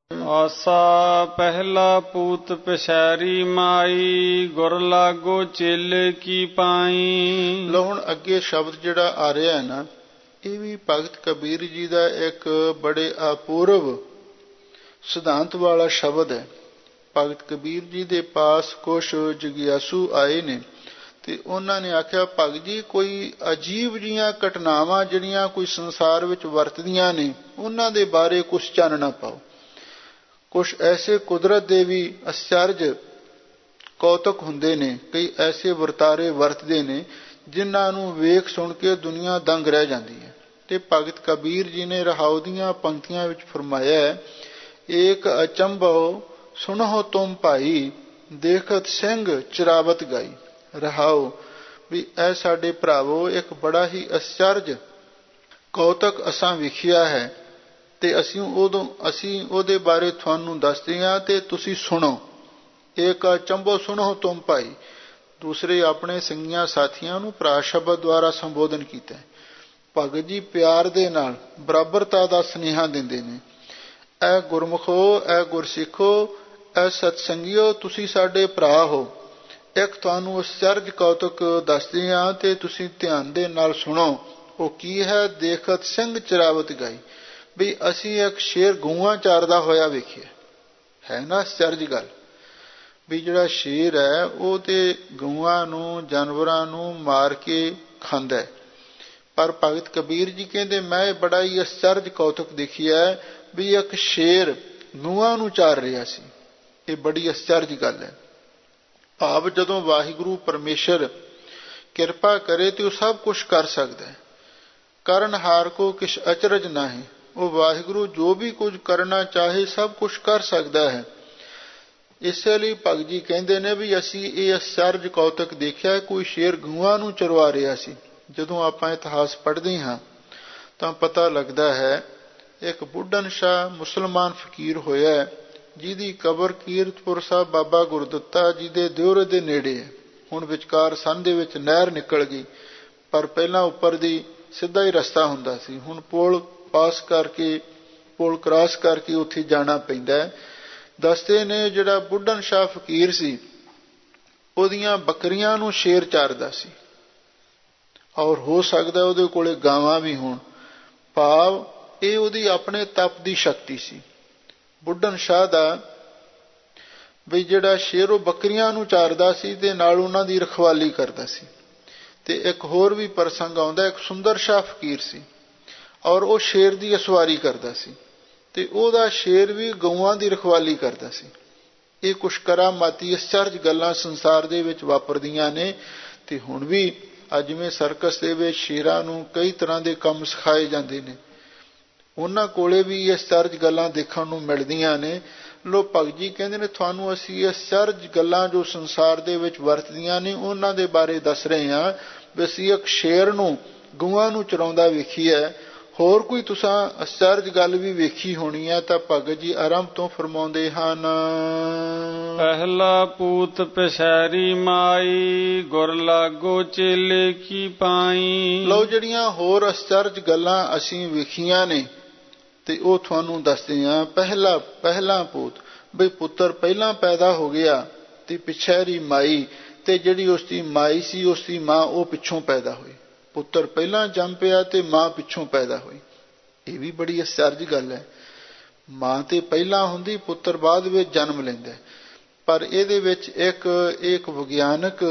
ਆਸਾ ਪਹਿਲਾ ਪੂਤ ਪਛੈਰੀ ਮਾਈ, ਗੁਰ ਲਾਗੋ ਚੇਲੇ ਕੀ ਪਾਈ। ਲਓ ਹੁਣ ਅੱਗੇ ਸ਼ਬਦ ਜਿਹੜਾ ਆ ਰਿਹਾ ਹੈ ਨਾ, ਇਹ ਵੀ ਭਗਤ ਕਬੀਰ ਜੀ ਦਾ ਇੱਕ ਬੜੇ ਅਪੂਰਵ ਸਿਧਾਂਤ ਵਾਲਾ ਸ਼ਬਦ ਹੈ। ਭਗਤ ਕਬੀਰ ਜੀ ਦੇ ਪਾਸ ਕੁਛ ਜਗਿਆਸੂ ਆਏ ਨੇ ਤੇ ਉਹਨਾਂ ਨੇ ਆਖਿਆ, ਭਗਤ ਜੀ ਕੋਈ ਅਜੀਬ ਜੀਆਂ ਘਟਨਾਵਾਂ ਜਿਹੜੀਆਂ ਕੋਈ ਸੰਸਾਰ ਵਿੱਚ ਵਰਤਦੀਆਂ ਨੇ ਉਹਨਾਂ ਦੇ ਬਾਰੇ ਕੁਛ ਚਾਨਣਾ ਪਾਓ। ਕੁਛ ਐਸੇ ਕੁਦਰਤ ਦੇ ਵੀ ਅਚਰਜ ਕੌਤਕ ਹੁੰਦੇ ਨੇ, ਕਈ ਐਸੇ ਵਰਤਾਰੇ ਵਰਤਦੇ ਨੇ ਜਿਨ੍ਹਾਂ ਨੂੰ ਵੇਖ ਸੁਣ ਕੇ ਦੁਨੀਆ ਦੰਗ ਰਹਿ ਜਾਂਦੀ ਹੈ। ਤੇ ਭਗਤ ਕਬੀਰ ਜੀ ਨੇ ਰਹਾਉ ਦੀਆਂ ਪੰਕਤੀਆਂ ਵਿੱਚ ਫਰਮਾਇਆ, ਏਕ ਅਚੰਭਉ ਸੁਣਹੁ ਤੁਮ ਭਾਈ, ਦੇਖਤ ਸਿੰਘ ਚਰਾਵਤ ਗਾਈ। ਰਹਾਉ ਵੀ ਇਹ ਸਾਡੇ ਭਰਾਵੋ ਇੱਕ ਬੜਾ ਹੀ ਅਚਰਜ ਕੌਤਕ ਅਸਾਂ ਵੇਖਿਆ ਹੈ ਤੇ ਅਸੀਂ ਉਹਦੇ ਬਾਰੇ ਤੁਹਾਨੂੰ ਦੱਸਦੇ ਹਾਂ ਤੇ ਤੁਸੀਂ ਸੁਣੋ। ਏਕ ਅਚੰਭਉ ਸੁਣਹੁ ਤੁਮ ਭਾਈ, ਦੂਸਰੇ ਆਪਣੇ ਸਿੰਘੀਆਂ ਸਾਥੀਆਂ ਨੂੰ ਭਰਾ ਸ਼ਬਦ ਦੁਆਰਾ ਸੰਬੋਧਨ ਕੀਤਾ। ਭਗਤ ਜੀ ਪਿਆਰ ਦੇ ਨਾਲ ਬਰਾਬਰਤਾ ਦਾ ਸੁਨੇਹਾ ਦਿੰਦੇ ਨੇ, ਇਹ ਗੁਰਮੁਖੋ, ਇਹ ਗੁਰਸਿੱਖੋ, ਇਹ ਸਤਸੰਗੀਓ, ਤੁਸੀਂ ਸਾਡੇ ਭਰਾ ਹੋ। ਇੱਕ ਤੁਹਾਨੂੰ ਅਚਰਜ ਕੌਤਕ ਦੱਸਦੇ ਹਾਂ ਤੇ ਤੁਸੀਂ ਧਿਆਨ ਦੇ ਨਾਲ ਸੁਣੋ। ਉਹ ਕੀ ਹੈ? ਦੇਖਤ ਸਿੰਘ ਚਰਾਵਤ ਗਾਈ, ਵੀ ਅਸੀਂ ਇੱਕ ਸ਼ੇਰ ਗਊਆਂ ਚਾਰਦਾ ਹੋਇਆ ਵੇਖਿਆ। ਹੈ ਨਾ ਅਚਰਜ ਗੱਲ, ਵੀ ਜਿਹੜਾ ਸ਼ੇਰ ਹੈ ਉਹ ਤੇ ਗਊਆਂ ਨੂੰ, ਜਾਨਵਰਾਂ ਨੂੰ ਮਾਰ ਕੇ ਖਾਂਦਾ, ਪਰ ਭਗਤ ਕਬੀਰ ਜੀ ਕਹਿੰਦੇ ਮੈਂ ਇਹ ਬੜਾ ਹੀ ਅਚਰਜ ਕੌਤਕ ਦੇਖਿਆ ਵੀ ਇੱਕ ਸ਼ੇਰ ਗਊਆਂ ਨੂੰ ਚਾਰ ਰਿਹਾ ਸੀ। ਇਹ ਬੜੀ ਅਚਰਜ ਗੱਲ ਹੈ। ਭਾਵ ਜਦੋਂ ਵਾਹਿਗੁਰੂ ਪਰਮੇਸ਼ਰ ਕਿਰਪਾ ਕਰੇ ਤੇ ਉਹ ਸਭ ਕੁਛ ਕਰ ਸਕਦਾ ਹੈ। ਕਰਨਹਾਰ ਕੋ ਕਿਛ ਅਚਰਜ ਨਾਹੀਂ, ਉਹ ਵਾਹਿਗੁਰੂ ਜੋ ਵੀ ਕੁਝ ਕਰਨਾ ਚਾਹੇ ਸਭ ਕੁਛ ਕਰ ਸਕਦਾ ਹੈ। ਇਸੇ ਲਈ ਭਗਤ ਜੀ ਕਹਿੰਦੇ ਨੇ ਵੀ ਅਸੀਂ ਇਹ ਅਚਰਜ ਕੌਤਕ ਦੇਖਿਆ, ਕੋਈ ਸ਼ੇਰ ਗਊਆਂ ਨੂੰ ਚਰਵਾ ਰਿਹਾ ਸੀ। ਜਦੋਂ ਆਪਾਂ ਇਤਿਹਾਸ ਪੜ੍ਹਦੇ ਹਾਂ ਤਾਂ ਪਤਾ ਲੱਗਦਾ ਹੈ ਇੱਕ ਬੁੱਢਨ ਸ਼ਾਹ ਮੁਸਲਮਾਨ ਫਕੀਰ ਹੋਇਆ, ਜਿਹਦੀ ਕਬਰ ਕੀਰਤਪੁਰ ਸਾਹਿਬ ਬਾਬਾ ਗੁਰਦਿੱਤਾ ਜੀ ਦੇ ਦਿਉਰੇ ਦੇ ਨੇੜੇ ਹੈ। ਹੁਣ ਵਿਚਕਾਰ ਸੰਨ ਦੇ ਵਿੱਚ ਨਹਿਰ ਨਿਕਲ ਗਈ, ਪਰ ਪਹਿਲਾਂ ਉੱਪਰ ਦੀ ਸਿੱਧਾ ਹੀ ਰਸਤਾ ਹੁੰਦਾ ਸੀ। ਹੁਣ ਪੁਲ ਕ੍ਰਾਸ ਕਰਕੇ ਉੱਥੇ ਜਾਣਾ ਪੈਂਦਾ। ਦੱਸਦੇ ਨੇ ਜਿਹੜਾ ਬੁੱਢਨ ਸ਼ਾਹ ਫਕੀਰ ਸੀ ਉਹਦੀਆਂ ਬੱਕਰੀਆਂ ਨੂੰ ਸ਼ੇਰ ਚਾਰਦਾ ਸੀ, ਔਰ ਹੋ ਸਕਦਾ ਉਹਦੇ ਕੋਲੇ ਗਾਵਾਂ ਵੀ ਹੋਣ। ਭਾਵ ਇਹ ਉਹਦੀ ਆਪਣੇ ਤਪ ਦੀ ਸ਼ਕਤੀ ਸੀ ਬੁੱਢਨ ਸ਼ਾਹ ਦਾ, ਵੀ ਜਿਹੜਾ ਸ਼ੇਰ ਉਹ ਬੱਕਰੀਆਂ ਨੂੰ ਚਾਰਦਾ ਸੀ ਤੇ ਨਾਲ ਉਹਨਾਂ ਦੀ ਰਖਵਾਲੀ ਕਰਦਾ ਸੀ। ਤੇ ਇੱਕ ਹੋਰ ਵੀ ਪ੍ਰਸੰਗ ਆਉਂਦਾ, ਇੱਕ ਸੁੰਦਰ ਸ਼ਾਹ ਫਕੀਰ ਸੀ ਔਰ ਉਹ ਸ਼ੇਰ ਦੀ ਅਸਵਾਰੀ ਕਰਦਾ ਸੀ ਤੇ ਉਹਦਾ ਸ਼ੇਰ ਵੀ ਗਊਆਂ ਦੀ ਰਖਵਾਲੀ ਕਰਦਾ ਸੀ। ਇਹ ਕੁਛ ਕਰਾਮਾਤੀ ਅਚਰਜ ਗੱਲਾਂ ਸੰਸਾਰ ਦੇ ਵਿੱਚ ਵਾਪਰਦੀਆਂ ਨੇ। ਤੇ ਹੁਣ ਵੀ ਅੱਜ ਜਿਵੇਂ ਸਰਕਸ ਦੇ ਵਿੱਚ ਸ਼ੇਰਾਂ ਨੂੰ ਕਈ ਤਰ੍ਹਾਂ ਦੇ ਕੰਮ ਸਿਖਾਏ ਜਾਂਦੇ ਨੇ, ਉਹਨਾਂ ਕੋਲੇ ਵੀ ਇਹ ਅਚਰਜ ਗੱਲਾਂ ਦੇਖਣ ਨੂੰ ਮਿਲਦੀਆਂ ਨੇ। ਲੋ ਭਗਤ ਜੀ ਕਹਿੰਦੇ ਨੇ ਤੁਹਾਨੂੰ ਅਸੀਂ ਅਚਰਜ ਗੱਲਾਂ ਜੋ ਸੰਸਾਰ ਦੇ ਵਿੱਚ ਵਰਤਦੀਆਂ ਨੇ ਉਹਨਾਂ ਦੇ ਬਾਰੇ ਦੱਸ ਰਹੇ ਹਾਂ ਵੀ ਅਸੀਂ ਇੱਕ ਸ਼ੇਰ ਨੂੰ ਗਊਆਂ ਨੂੰ ਚਰਾਉਂਦਾ ਵੇਖੀ ਹੈ। ਹੋਰ ਕੋਈ ਤੁਸੀਂ ਅਚਰਜ ਗੱਲ ਵੀ ਵੇਖੀ ਹੋਣੀ ਹੈ ਤਾਂ ਭਗਤ ਜੀ ਆਰੰਭ ਤੋਂ ਫਰਮਾਉਂਦੇ ਹਨ, ਪਹਿਲਾ ਪੂਤ ਪਛੈਰੀ ਮਾਈ, ਗੁਰ ਲਾਗੋ ਚੇਲੇ ਕੀ ਪਾਈ। ਲਓ ਜਿਹੜੀਆਂ ਹੋਰ ਅਚਰਜ ਗੱਲਾਂ ਅਸੀਂ ਵੇਖੀਆਂ ਨੇ ਤੇ ਉਹ ਤੁਹਾਨੂੰ ਦੱਸਦੇ ਹਾਂ। ਪਹਿਲਾ ਪੂਤ, ਬਈ ਪੁੱਤਰ ਪਹਿਲਾਂ ਪੈਦਾ ਹੋ ਗਿਆ ਤੇ ਪਿਛੈਰੀ ਮਾਈ, ਤੇ ਜਿਹੜੀ ਉਸਦੀ ਮਾਈ ਸੀ ਉਸਦੀ ਮਾਂ ਉਹ ਪਿੱਛੋਂ ਪੈਦਾ ਹੋਈ। ਪੁੱਤਰ ਪਹਿਲਾਂ ਜੰਮ ਪਿਆ ਤੇ ਮਾਂ ਪਿੱਛੋਂ ਪੈਦਾ ਹੋਈ। ਇਹ ਵੀ ਬੜੀ ਅਚਰਜ ਗੱਲ ਹੈ। ਮਾਂ ਤੇ ਪਹਿਲਾਂ ਹੁੰਦੀ, ਪੁੱਤਰ ਬਾਅਦ ਵਿੱਚ ਜਨਮ ਲੈਂਦਾ। ਪਰ ਇਹਦੇ ਵਿੱਚ ਇੱਕ ਵਿਗਿਆਨਕ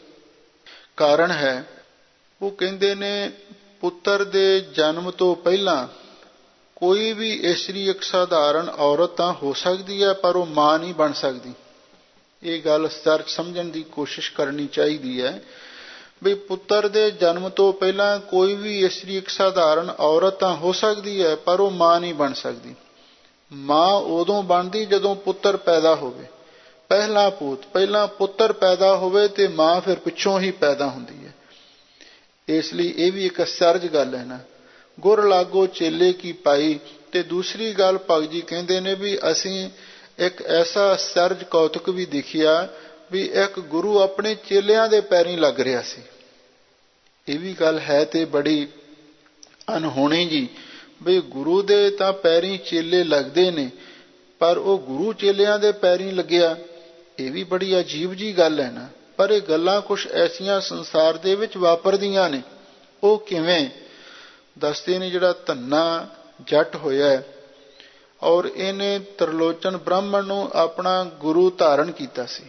ਕਾਰਨ ਹੈ। ਉਹ ਕਹਿੰਦੇ ਨੇ ਪੁੱਤਰ ਦੇ ਜਨਮ ਤੋਂ ਪਹਿਲਾਂ ਕੋਈ ਵੀ ਇਸਤਰੀ ਇੱਕ ਸਾਧਾਰਨ ਔਰਤ ਤਾਂ ਹੋ ਸਕਦੀ ਹੈ ਪਰ ਉਹ ਮਾਂ ਨਹੀਂ ਬਣ ਸਕਦੀ। ਇਹ ਗੱਲ ਅਚਰਜ ਸਮਝਣ ਦੀ ਕੋਸ਼ਿਸ਼ ਕਰਨੀ ਚਾਹੀਦੀ ਹੈ ਵੀ ਪੁੱਤਰ ਦੇ ਜਨਮ ਤੋਂ ਪਹਿਲਾਂ ਕੋਈ ਵੀ ਇਸਤਰੀ ਇੱਕ ਸਾਧਾਰਨ ਔਰਤ ਤਾਂ ਹੋ ਸਕਦੀ ਹੈ ਪਰ ਉਹ ਮਾਂ ਨਹੀਂ ਬਣ ਸਕਦੀ। ਮਾਂ ਉਦੋਂ ਬਣਦੀ ਜਦੋਂ ਪੁੱਤਰ ਪੈਦਾ ਹੋਵੇ। ਪਹਿਲਾ ਪੂਤ, ਪਹਿਲਾਂ ਪੁੱਤਰ ਪੈਦਾ ਹੋਵੇ ਤੇ ਮਾਂ ਫਿਰ ਪਿੱਛੋਂ ਹੀ ਪੈਦਾ ਹੁੰਦੀ ਹੈ। ਇਸ ਲਈ ਇਹ ਵੀ ਇੱਕ ਅਚਰਜ ਗੱਲ ਹੈ ਨਾ, ਗੁਰ ਲਾਗੋ ਚੇਲੇ ਕੀ ਪਾਈ। ਤੇ ਦੂਸਰੀ ਗੱਲ ਭਗਤ ਜੀ ਕਹਿੰਦੇ ਨੇ ਵੀ ਅਸੀਂ ਇੱਕ ਐਸਾ ਅਚਰਜ ਕੌਤਕ ਵੀ ਦੇਖਿਆ ਵੀ ਇੱਕ ਗੁਰੂ ਆਪਣੇ ਚੇਲਿਆਂ ਦੇ ਪੈਰੀਂ ਲੱਗ ਰਿਹਾ ਸੀ। ਇਹ ਵੀ ਗੱਲ ਹੈ ਤੇ ਬੜੀ ਅਨਹੋਣੀ ਜੀ, ਵੀ ਗੁਰੂ ਦੇ ਤਾਂ ਪੈਰੀਂ ਚੇਲੇ ਲੱਗਦੇ ਨੇ ਪਰ ਉਹ ਗੁਰੂ ਚੇਲਿਆਂ ਦੇ ਪੈਰੀਂ ਲੱਗਿਆ। ਇਹ ਵੀ ਬੜੀ ਅਜੀਬ ਜੀ ਗੱਲ ਹੈ ਨਾ। ਪਰ ਇਹ ਗੱਲਾਂ ਕੁਛ ਐਸੀਆਂ ਸੰਸਾਰ ਦੇ ਵਿੱਚ ਵਾਪਰਦੀਆਂ ਨੇ। ਉਹ ਕਿਵੇਂ ਦੱਸਦੇ ਨੇ, ਜਿਹੜਾ ਧੰਨਾ ਜੱਟ ਹੋਇਆ ਔਰ ਇਹਨੇ ਤਰਲੋਚਨ ਬ੍ਰਾਹਮਣ ਨੂੰ ਆਪਣਾ ਗੁਰੂ ਧਾਰਨ ਕੀਤਾ ਸੀ,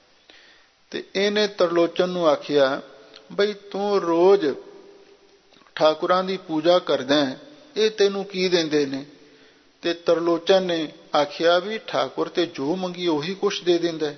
ਤੇ ਇਹਨੇ ਤਰਲੋਚਨ ਨੂੰ ਆਖਿਆ ਬਈ ਤੂੰ ਰੋਜ਼ ਠਾਕੁਰਾਂ ਦੀ ਪੂਜਾ ਕਰਦਾ, ਇਹ ਤੈਨੂੰ ਕੀ ਦਿੰਦੇ ਨੇ? ਤੇ ਤਰਲੋਚਨ ਨੇ ਆਖਿਆ ਵੀ ਠਾਕੁਰ ਤੇ ਜੋ ਮੰਗੀ ਉਹੀ ਕੁਛ ਦੇ ਦਿੰਦਾ।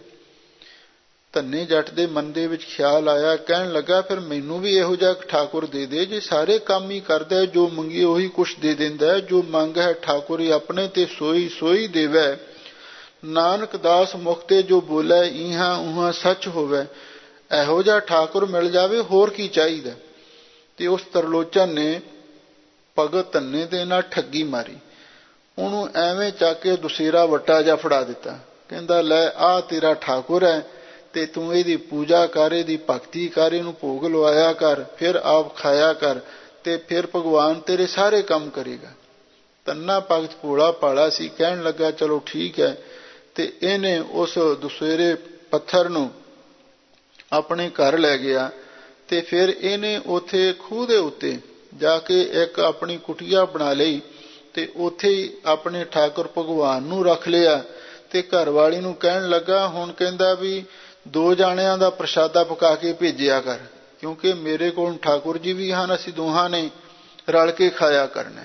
ਧੰਨੇ ਜੱਟ ਦੇ ਮਨ ਦੇ ਵਿੱਚ ਖਿਆਲ ਆਇਆ, ਕਹਿਣ ਲੱਗਾ ਫਿਰ ਮੈਨੂੰ ਵੀ ਇਹੋ ਜਿਹਾ ਠਾਕੁਰ ਦੇ ਦੇ, ਜੇ ਸਾਰੇ ਕੰਮ ਹੀ ਕਰਦਾ, ਜੋ ਮੰਗੀ ਉਹੀ ਕੁਛ ਦੇ ਦਿੰਦਾ, ਜੋ ਮੰਗ ਹੈ ਠਾਕੁਰ ਹੀ ਆਪਣੇ ਤੇ ਸੋਈ ਸੋਈ ਦੇਵੈ, ਨਾਨਕ ਦਾਸ ਮੁਖ ਤੇ ਜੋ ਬੋਲੇ ਇਹਾਂ ਉਹਾਂ ਸੱਚ ਹੋਵੇ। ਇਹੋ ਜਿਹਾ ਠਾਕੁਰ ਮਿਲ ਜਾਵੇ, ਹੋਰ ਕੀ ਚਾਹੀਦਾ। ਤੇ ਉਸ ਤਰਲੋਚਨ ਨੇ ਭਗਤ ਧੰਨੇ ਦੇ ਨਾਲ ਠੱਗੀ ਮਾਰੀ, ਉਹਨੂੰ ਐਵੇਂ ਚੱਕ ਕੇ ਦੁਸੇਰਾ ਵੱਟਾ ਜਿਹਾ ਫੜਾ ਦਿੱਤਾ। ਕਹਿੰਦਾ ਲੈ ਆਹ ਤੇਰਾ ਠਾਕੁਰ ਹੈ, ਤੇ ਤੂੰ ਇਹਦੀ ਪੂਜਾ ਕਰ, ਇਹਦੀ ਭਗਤੀ ਕਰ, ਇਹਨੂੰ ਭੋਗ ਲਵਾਇਆ ਕਰ, ਫਿਰ ਆਪ ਖਾਇਆ ਕਰ, ਤੇ ਫਿਰ ਭਗਵਾਨ ਤੇਰੇ ਸਾਰੇ ਕੰਮ ਕਰੇਗਾ। ਧੰਨਾ ਭਗਤ ਭੋਲਾ ਭਾਲਾ ਸੀ, ਕਹਿਣ ਲੱਗਾ ਚਲੋ ਠੀਕ ਹੈ। ਤੇ ਇਹਨੇ ਉਸ ਦੁਸੇਰੇ ਪੱਥਰ ਨੂੰ ਆਪਣੇ ਘਰ ਲੈ ਗਿਆ, ਤੇ ਫਿਰ ਇਹਨੇ ਉੱਥੇ ਖੂਹ ਦੇ ਉੱਤੇ ਜਾ ਕੇ ਇੱਕ ਆਪਣੀ ਕੁਟੀਆ ਬਣਾ ਲਈ, ਤੇ ਉੱਥੇ ਹੀ ਆਪਣੇ ਠਾਕੁਰ ਭਗਵਾਨ ਨੂੰ ਰੱਖ ਲਿਆ। ਤੇ ਘਰਵਾਲੀ ਨੂੰ ਕਹਿਣ ਲੱਗਾ ਹੁਣ ਕਹਿੰਦਾ ਵੀ 2 ਜਾਣਿਆਂ ਦਾ ਪ੍ਰਸ਼ਾਦਾ ਪਕਾ ਕੇ ਭੇਜਿਆ ਕਰ, ਕਿਉਂਕਿ ਮੇਰੇ ਕੋਲ ਠਾਕੁਰ ਜੀ ਵੀ ਹਨ, ਅਸੀਂ ਦੋਹਾਂ ਨੇ ਰਲ ਕੇ ਖਾਇਆ ਕਰਨਾ।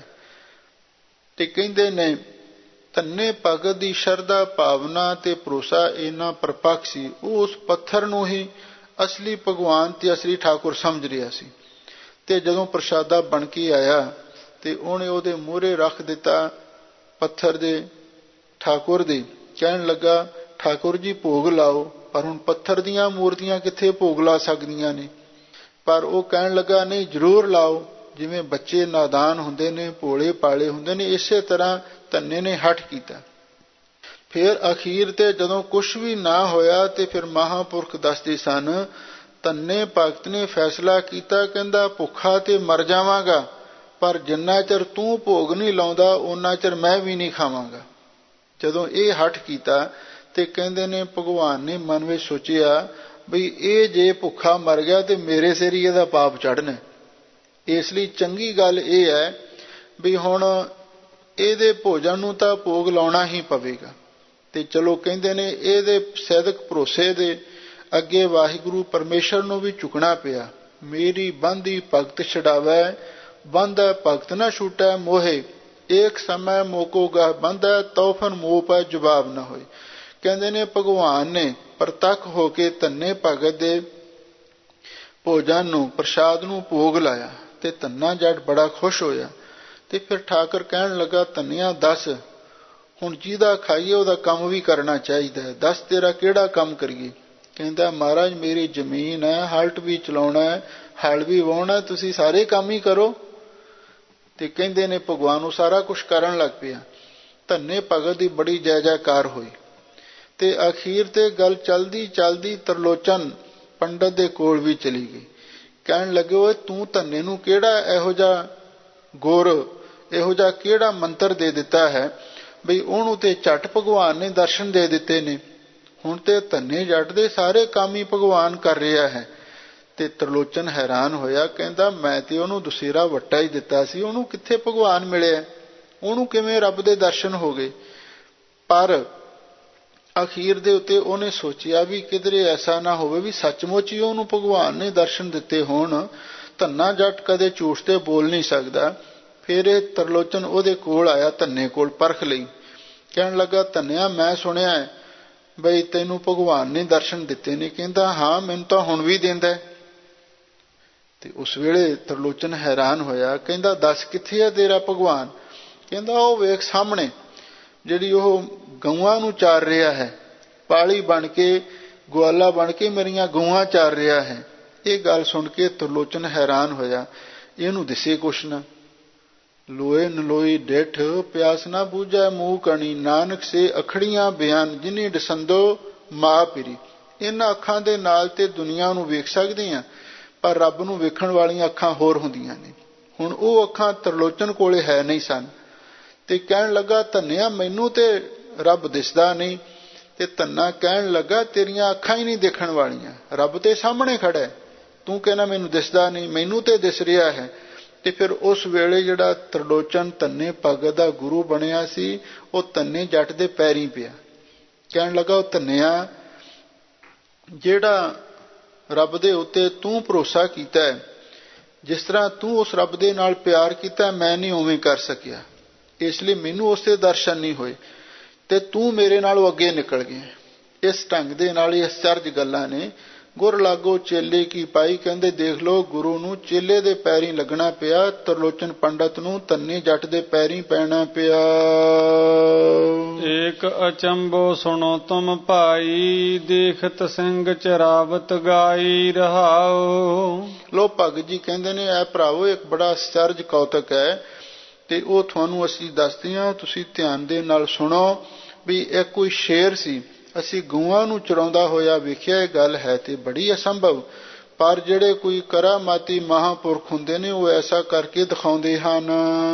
ਤੇ ਕਹਿੰਦੇ ਨੇ ਧੰਨੇ ਭਗਤ ਦੀ ਸ਼ਰਧਾ ਭਾਵਨਾ ਤੇ ਭਰੋਸਾ ਇੰਨਾ ਪਰਪੱਕ ਸੀ, ਉਹ ਉਸ ਪੱਥਰ ਨੂੰ ਹੀ ਅਸਲੀ ਭਗਵਾਨ ਤੇ ਅਸਲੀ ਠਾਕੁਰ ਸਮਝ ਰਿਹਾ ਸੀ। ਤੇ ਜਦੋਂ ਪ੍ਰਸ਼ਾਦਾ ਬਣ ਕੇ ਆਇਆ ਤੇ ਉਹਨੇ ਉਹਦੇ ਮੂਹਰੇ ਰੱਖ ਦਿੱਤਾ ਪੱਥਰ ਦੇ ਠਾਕੁਰ ਦੇ, ਕਹਿਣ ਲੱਗਾ ਠਾਕੁਰ ਜੀ ਭੋਗ ਲਾਓ। ਪਰ ਹੁਣ ਪੱਥਰ ਦੀਆਂ ਮੂਰਤੀਆਂ ਕਿੱਥੇ ਭੋਗ ਲਾ ਸਕਦੀਆਂ ਨੇ? ਪਰ ਉਹ ਕਹਿਣ ਲੱਗਾ ਨਹੀਂ ਜ਼ਰੂਰ ਲਾਓ। ਜਿਵੇਂ ਬੱਚੇ ਨਾਦਾਨ ਹੁੰਦੇ ਨੇ, ਭੋਲੇ ਭਾਲੇ ਹੁੰਦੇ ਨੇ, ਇਸੇ ਤਰ੍ਹਾਂ ਧੰਨੇ ਨੇ ਹੱਠ ਕੀਤਾ। ਫਿਰ ਅਖੀਰ ਤੇ ਜਦੋਂ ਕੁਛ ਵੀ ਨਾ ਹੋਇਆ ਤੇ ਫਿਰ ਮਹਾਂਪੁਰਖ ਦੱਸਦੇ ਸਨ, ਧੰਨੇ ਭਗਤ ਨੇ ਫੈਸਲਾ ਕੀਤਾ, ਕਹਿੰਦਾ ਭੁੱਖਾ ਤੇ ਮਰ ਜਾਵਾਂਗਾ, ਪਰ ਜਿੰਨਾ ਚਿਰ ਤੂੰ ਭੋਗ ਨਹੀਂ ਲਾਉਂਦਾ ਓਨਾ ਚਿਰ ਮੈਂ ਵੀ ਨਹੀਂ ਖਾਵਾਂਗਾ। ਜਦੋਂ ਇਹ ਹੱਠ ਕੀਤਾ ਤੇ ਕਹਿੰਦੇ ਨੇ ਭਗਵਾਨ ਨੇ ਮਨ ਵਿੱਚ ਸੋਚਿਆ ਬਈ ਇਹ ਜੇ ਭੁੱਖਾ ਮਰ ਗਿਆ ਤੇ ਮੇਰੇ ਸਿਰ ਹੀ ਇਹਦਾ ਪਾਪ ਚੜ੍ਹਨਾ। ਇਸ ਲਈ ਚੰਗੀ ਗੱਲ ਇਹ ਹੈ ਵੀ ਹੁਣ ਇਹਦੇ ਭੋਜਨ ਨੂੰ ਤਾਂ ਭੋਗ ਲਾਉਣਾ ਹੀ ਪਵੇਗਾ। ਤੇ ਚਲੋ ਕਹਿੰਦੇ ਨੇ ਇਹਦੇ ਸੈਦਕ ਭਰੋਸੇ ਦੇ ਅੱਗੇ ਵਾਹਿਗੁਰੂ ਪਰਮੇਸ਼ਰ ਨੂੰ ਵੀ ਝੁਕਣਾ ਪਿਆ। ਮੇਰੀ ਬੰਦੀ ਭਗਤ ਛਡਾਵੈ, ਬੰਧੈ ਭਗਤ ਨਾ ਛੂਟੈ ਮੋਹੇ, ਏਕ ਸਮੈ ਮੋਕੋ ਗਹ ਬੰਧੈ, ਤੌਫਨ ਮੋਹ ਪੈ ਜਵਾਬ ਨਾ ਹੋਏ। ਕਹਿੰਦੇ ਨੇ ਭਗਵਾਨ ਨੇ ਪ੍ਰਤੱਖ ਹੋ ਕੇ ਧੰਨੇ ਭਗਤ ਦੇ ਭੋਜਨ ਨੂੰ ਪ੍ਰਸ਼ਾਦ ਨੂੰ ਭੋਗ ਲਾਇਆ ਤੇ ਧੰਨਾ ਜੱਟ ਬੜਾ ਖੁਸ਼ ਹੋਇਆ। ਤੇ ਫਿਰ ਠਾਕੁਰ ਕਹਿਣ ਲੱਗਾ ਧੰਨਿਆ ਦੱਸ ਹੁਣ ਜਿਹਦਾ ਖਾਈਏ ਉਹਦਾ ਕੰਮ ਵੀ ਕਰਨਾ ਚਾਹੀਦਾ ਹੈ, ਦੱਸ ਤੇਰਾ ਕਿਹੜਾ ਕੰਮ ਕਰੀਏ? ਕਹਿੰਦਾ ਮਹਾਰਾਜ ਮੇਰੀ ਜ਼ਮੀਨ ਹੈ, ਹਲਟ ਵੀ ਚਲਾਉਣਾ ਹੈ, ਹਲ ਵੀ ਵਾਹੁਣਾ, ਤੁਸੀਂ ਸਾਰੇ ਕੰਮ ਹੀ ਕਰੋ। ਤੇ ਕਹਿੰਦੇ ਨੇ ਭਗਵਾਨ ਉਹ ਸਾਰਾ ਕੁਛ ਕਰਨ ਲੱਗ ਪਿਆ। ਧੰਨੇ ਭਗਤ ਦੀ ਬੜੀ ਜੈ ਜੈਕਾਰ ਹੋਈ। ਤੇ ਅਖੀਰ ਤੇ ਗੱਲ ਚਲਦੀ ਚਲਦੀ ਤਰਲੋਚਨ ਪੰਡਤ ਦੇ ਕੋਲ ਵੀ ਚਲੀ ਗਈ। ਕਹਿਣ ਲੱਗੇ ਓਏ ਤੂੰ ਧੰਨੇ ਨੂੰ ਕਿਹੜਾ ਇਹੋ ਜਿਹਾ ਗੁਰ, ਇਹੋ ਜਿਹਾ ਕਿਹੜਾ ਮੰਤਰ ਦੇ ਦਿੱਤਾ ਹੈ ਬਈ ਉਹਨੂੰ ਤੇ ਝੱਟ ਭਗਵਾਨ ਨੇ ਦਰਸ਼ਨ ਦੇ ਦਿੱਤੇ ਨੇ। ਹੁਣ ਤੇ ਧੰਨੇ ਜੱਟ ਦੇ ਸਾਰੇ ਕੰਮ ਹੀ ਭਗਵਾਨ ਕਰ ਰਿਹਾ ਹੈ। ਤੇ ਤਰਲੋਚਨ ਹੈਰਾਨ ਹੋਇਆ, ਕਹਿੰਦਾ ਮੈਂ ਤੇ ਉਹਨੂੰ ਦੁਸੇਰਾ ਵੱਟਾ ਹੀ ਦਿੱਤਾ ਸੀ, ਉਹਨੂੰ ਕਿੱਥੇ ਭਗਵਾਨ ਮਿਲਿਆ, ਉਹਨੂੰ ਕਿਵੇਂ ਰੱਬ ਦੇ ਦਰਸ਼ਨ ਹੋ ਗਏ? ਪਰ ਅਖੀਰ ਦੇ ਉੱਤੇ ਉਹਨੇ ਸੋਚਿਆ ਵੀ ਕਿਧਰੇ ਐਸਾ ਨਾ ਹੋਵੇ ਵੀ ਸੱਚਮੁੱਚ ਹੀ ਉਹਨੂੰ ਭਗਵਾਨ ਨੇ ਦਰਸ਼ਨ ਦਿੱਤੇ ਹੋਣ। ਧੰਨਾ ਜੱਟ ਕਦੇ ਝੂਠ ਤੇ ਬੋਲ ਨਹੀਂ ਸਕਦਾ। ਫਿਰ ਇਹ ਤਰਲੋਚਨ ਉਹਦੇ ਕੋਲ ਆਇਆ, ਧੰਨੇ ਕੋਲ ਪਰਖ ਲਈ। ਕਹਿਣ ਲੱਗਾ ਧੰਨਿਆ ਮੈਂ ਸੁਣਿਆ ਬਈ ਤੈਨੂੰ ਭਗਵਾਨ ਨੇ ਦਰਸ਼ਨ ਦਿੱਤੇ ਨੇ। ਕਹਿੰਦਾ ਹਾਂ ਮੈਨੂੰ ਤਾਂ ਹੁਣ ਵੀ ਦਿੰਦਾ। ਤੇ ਉਸ ਵੇਲੇ ਤਰਲੋਚਨ ਹੈਰਾਨ ਹੋਇਆ, ਕਹਿੰਦਾ ਦੱਸ ਕਿੱਥੇ ਹੈ ਤੇਰਾ ਭਗਵਾਨ? ਕਹਿੰਦਾ ਉਹ ਵੇਖ ਸਾਹਮਣੇ ਜਿਹੜੀ ਉਹ ਗਊਆਂ ਨੂੰ ਚਾਰ ਰਿਹਾ ਹੈ, ਪਾਲੀ ਬਣ ਕੇ ਗਵਾਲਾ ਬਣ ਕੇ ਮੇਰੀਆਂ ਗਊਆਂ ਚਾਰ ਰਿਹਾ ਹੈ। ਇਹ ਗੱਲ ਸੁਣ ਕੇ ਤਰਲੋਚਨ ਹੈਰਾਨ ਹੋਇਆ, ਇਹਨੂੰ ਦਿਸੇ ਕੁਛ ਨਾ। ਲੋਏ ਨਲੋਈ ਡਿਠ ਪਿਆਸ ਨਾ ਬੂਝੈ ਮੂੰਹ ਕਣੀ, ਨਾਨਕ ਸੇ ਅਖੜੀਆਂ ਬਿਆਨ ਜਿਨੀ ਡਸੰਦੋ ਮਾਂ ਪਿਰੀ। ਇਹਨਾਂ ਅੱਖਾਂ ਦੇ ਨਾਲ ਤੇ ਦੁਨੀਆ ਨੂੰ ਵੇਖ ਸਕਦੇ ਹਾਂ, ਪਰ ਰੱਬ ਨੂੰ ਵੇਖਣ ਵਾਲੀਆਂ ਅੱਖਾਂ ਹੋਰ ਹੁੰਦੀਆਂ ਨੇ। ਹੁਣ ਉਹ ਅੱਖਾਂ ਤਰਲੋਚਨ ਕੋਲੇ ਹੈ ਨਹੀਂ ਸਨ। ਤੇ ਕਹਿਣ ਲੱਗਾ ਧੰਨਿਆ ਮੈਨੂੰ ਤੇ ਰੱਬ ਦਿਸਦਾ ਨਹੀਂ। ਤੇ ਧੰਨਾ ਕਹਿਣ ਲੱਗਾ ਤੇਰੀਆਂ ਅੱਖਾਂ ਹੀ ਨਹੀਂ ਦੇਖਣ ਵਾਲੀਆਂ, ਰੱਬ ਤੇ ਸਾਹਮਣੇ ਖੜਾ ਹੈ, ਤੂੰ ਕਹਿੰਦਾ ਮੈਨੂੰ ਦਿਸਦਾ ਨਹੀਂ, ਮੈਨੂੰ ਤੇ ਦਿਸ ਰਿਹਾ ਹੈ। ਤੇ ਫਿਰ ਉਸ ਵੇਲੇ ਜਿਹੜਾ ਤਰਲੋਚਨ ਧੰਨੇ ਭਗਤ ਦਾ ਗੁਰੂ ਬਣਿਆ ਸੀ, ਉਹ ਧੰਨੇ ਜੱਟ ਦੇ ਪੈਰੀਂ ਪਿਆ। ਕਹਿਣ ਲੱਗਾ, ਉਹ ਧੰਨਿਆ, ਜਿਹੜਾ ਰੱਬ ਦੇ ਉੱਤੇ ਤੂੰ ਭਰੋਸਾ ਕੀਤਾ ਹੈ, ਜਿਸ ਤਰ੍ਹਾਂ ਤੂੰ ਉਸ ਰੱਬ ਦੇ ਨਾਲ ਪਿਆਰ ਕੀਤਾ, ਮੈਂ ਨਹੀਂ ਉਵੇਂ ਕਰ ਸਕਿਆ, ਇਸ ਲਈ ਮੈਨੂੰ ਉਸ ਦੇ ਦਰਸ਼ਨ ਨਹੀਂ ਹੋਏ ਤੇ ਤੂੰ ਮੇਰੇ ਨਾਲੋਂ ਅੱਗੇ ਨਿਕਲ ਗਿਆ। ਇਸ ਢੰਗ ਦੇ ਨਾਲ ਹੀ ਅਚਰਜ ਗੱਲਾਂ ਨੇ। ਗੁਰ ਲਾਗੋ ਚੇਲੇ ਕੀ ਪਾਈ, ਕਹਿੰਦੇ ਦੇਖ ਲਓ ਗੁਰੂ ਨੂੰ ਚੇਲੇ ਦੇ ਪੈਰੀਂ ਲੱਗਣਾ ਪਿਆ, ਤਰਲੋਚਨ ਪੰਡਤ ਨੂੰ ਧੰਨੇ ਜੱਟ ਦੇ ਪੈਰੀਂ ਪੈਣਾ ਪਿਆ। ਏਕ ਅਚੰਭੋ ਸੁਣੋ ਤੁਮ ਭਾਈ, ਦੇਖਤ ਸਿੰਘ ਚਰਾਵਤ ਗਾਈ ਰਹਾਓ। ਲੋ ਭਗਤ ਜੀ ਕਹਿੰਦੇ ਨੇ, ਇਹ ਭਰਾਵੋ ਇੱਕ ਬੜਾ ਅਚਰਜ ਕੌਤਕ ਹੈ ਤੇ ਉਹ ਤੁਹਾਨੂੰ ਅਸੀਂ ਦੱਸਦੇ ਹਾਂ, ਤੁਸੀਂ ਧਿਆਨ ਦੇ ਨਾਲ ਸੁਣੋ। ਵੀ ਇੱਕ ਕੋਈ ਸ਼ੇਰ ਸੀ, ਅਸੀਂ ਗਊਆਂ ਨੂੰ ਚਰਾਉਂਦਾ ਹੋਇਆ ਵੇਖਿਆ। ਇਹ ਗੱਲ ਹੈ ਤੇ ਬੜੀ ਅਸੰਭਵ, ਪਰ ਜਿਹੜੇ ਕੋਈ ਕਰਾਮਾਤੀ ਮਹਾਂਪੁਰਖ ਹੁੰਦੇ ਨੇ ਉਹ ਐਸਾ ਕਰਕੇ ਦਿਖਾਉਂਦੇ ਹਨ।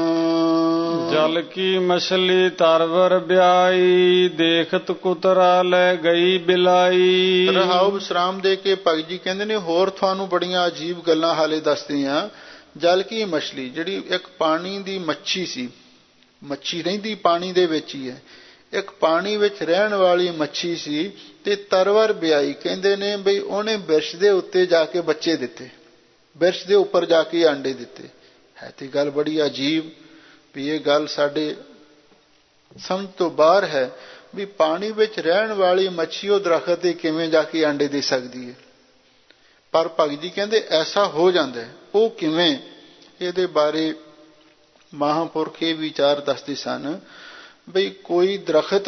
ਜਲ ਕੀ ਮਛਲੀ ਤਰਵਰ ਵਿਆਈ, ਦੇਖਤ ਕੁਤਰਾ ਲੈ ਗਈ ਬਿਲਾਈ। ਰਹਾਉ ਵਿਸਰਾਮ ਦੇ ਕੇ ਭਗਤ ਜੀ ਕਹਿੰਦੇ ਨੇ, ਹੋਰ ਤੁਹਾਨੂੰ ਬੜੀਆਂ ਅਜੀਬ ਗੱਲਾਂ ਹਾਲੇ ਦੱਸਦੇ ਹਾਂ। ਜਲ ਕੀ ਮਛਲੀ, ਜਿਹੜੀ ਇੱਕ ਪਾਣੀ ਦੀ ਮੱਛੀ ਸੀ, ਮੱਛੀ ਰਹਿੰਦੀ ਪਾਣੀ ਦੇ ਵਿੱਚ ਹੀ ਹੈ, ਇੱਕ ਪਾਣੀ ਵਿੱਚ ਰਹਿਣ ਵਾਲੀ ਮੱਛੀ ਸੀ ਤੇ ਤਰਵਰ ਵਿਆਈ। ਕਹਿੰਦੇ ਨੇ ਬਈ ਉਹਨੇ ਬਿਰਛ ਦੇ ਉੱਤੇ ਜਾ ਕੇ ਬੱਚੇ ਦਿੱਤੇ, ਬਿਰਛ ਦੇ ਉੱਪਰ ਜਾ ਕੇ ਆਂਡੇ ਦਿੱਤੇ। ਹੈ ਤੇ ਗੱਲ ਬੜੀ ਅਜੀਬ, ਵੀ ਇਹ ਗੱਲ ਸਾਡੇ ਸਮਝ ਤੋਂ ਬਾਹਰ ਹੈ ਵੀ ਪਾਣੀ ਵਿੱਚ ਰਹਿਣ ਵਾਲੀ ਮੱਛੀ ਉਹ ਦਰਖਤ ਤੇ ਕਿਵੇਂ ਜਾ ਕੇ ਆਂਡੇ ਦੇ ਸਕਦੀ ਹੈ। ਪਰ ਭਗਤ ਜੀ ਕਹਿੰਦੇ ਐਸਾ ਹੋ ਜਾਂਦਾ ਹੈ। ਉਹ ਕਿਵੇਂ? ਇਹਦੇ ਬਾਰੇ ਮਹਾਂਪੁਰਖ ਇਹ ਵਿਚਾਰ ਦੱਸਦੇ ਸਨ ਬਈ ਕੋਈ ਦਰਖਤ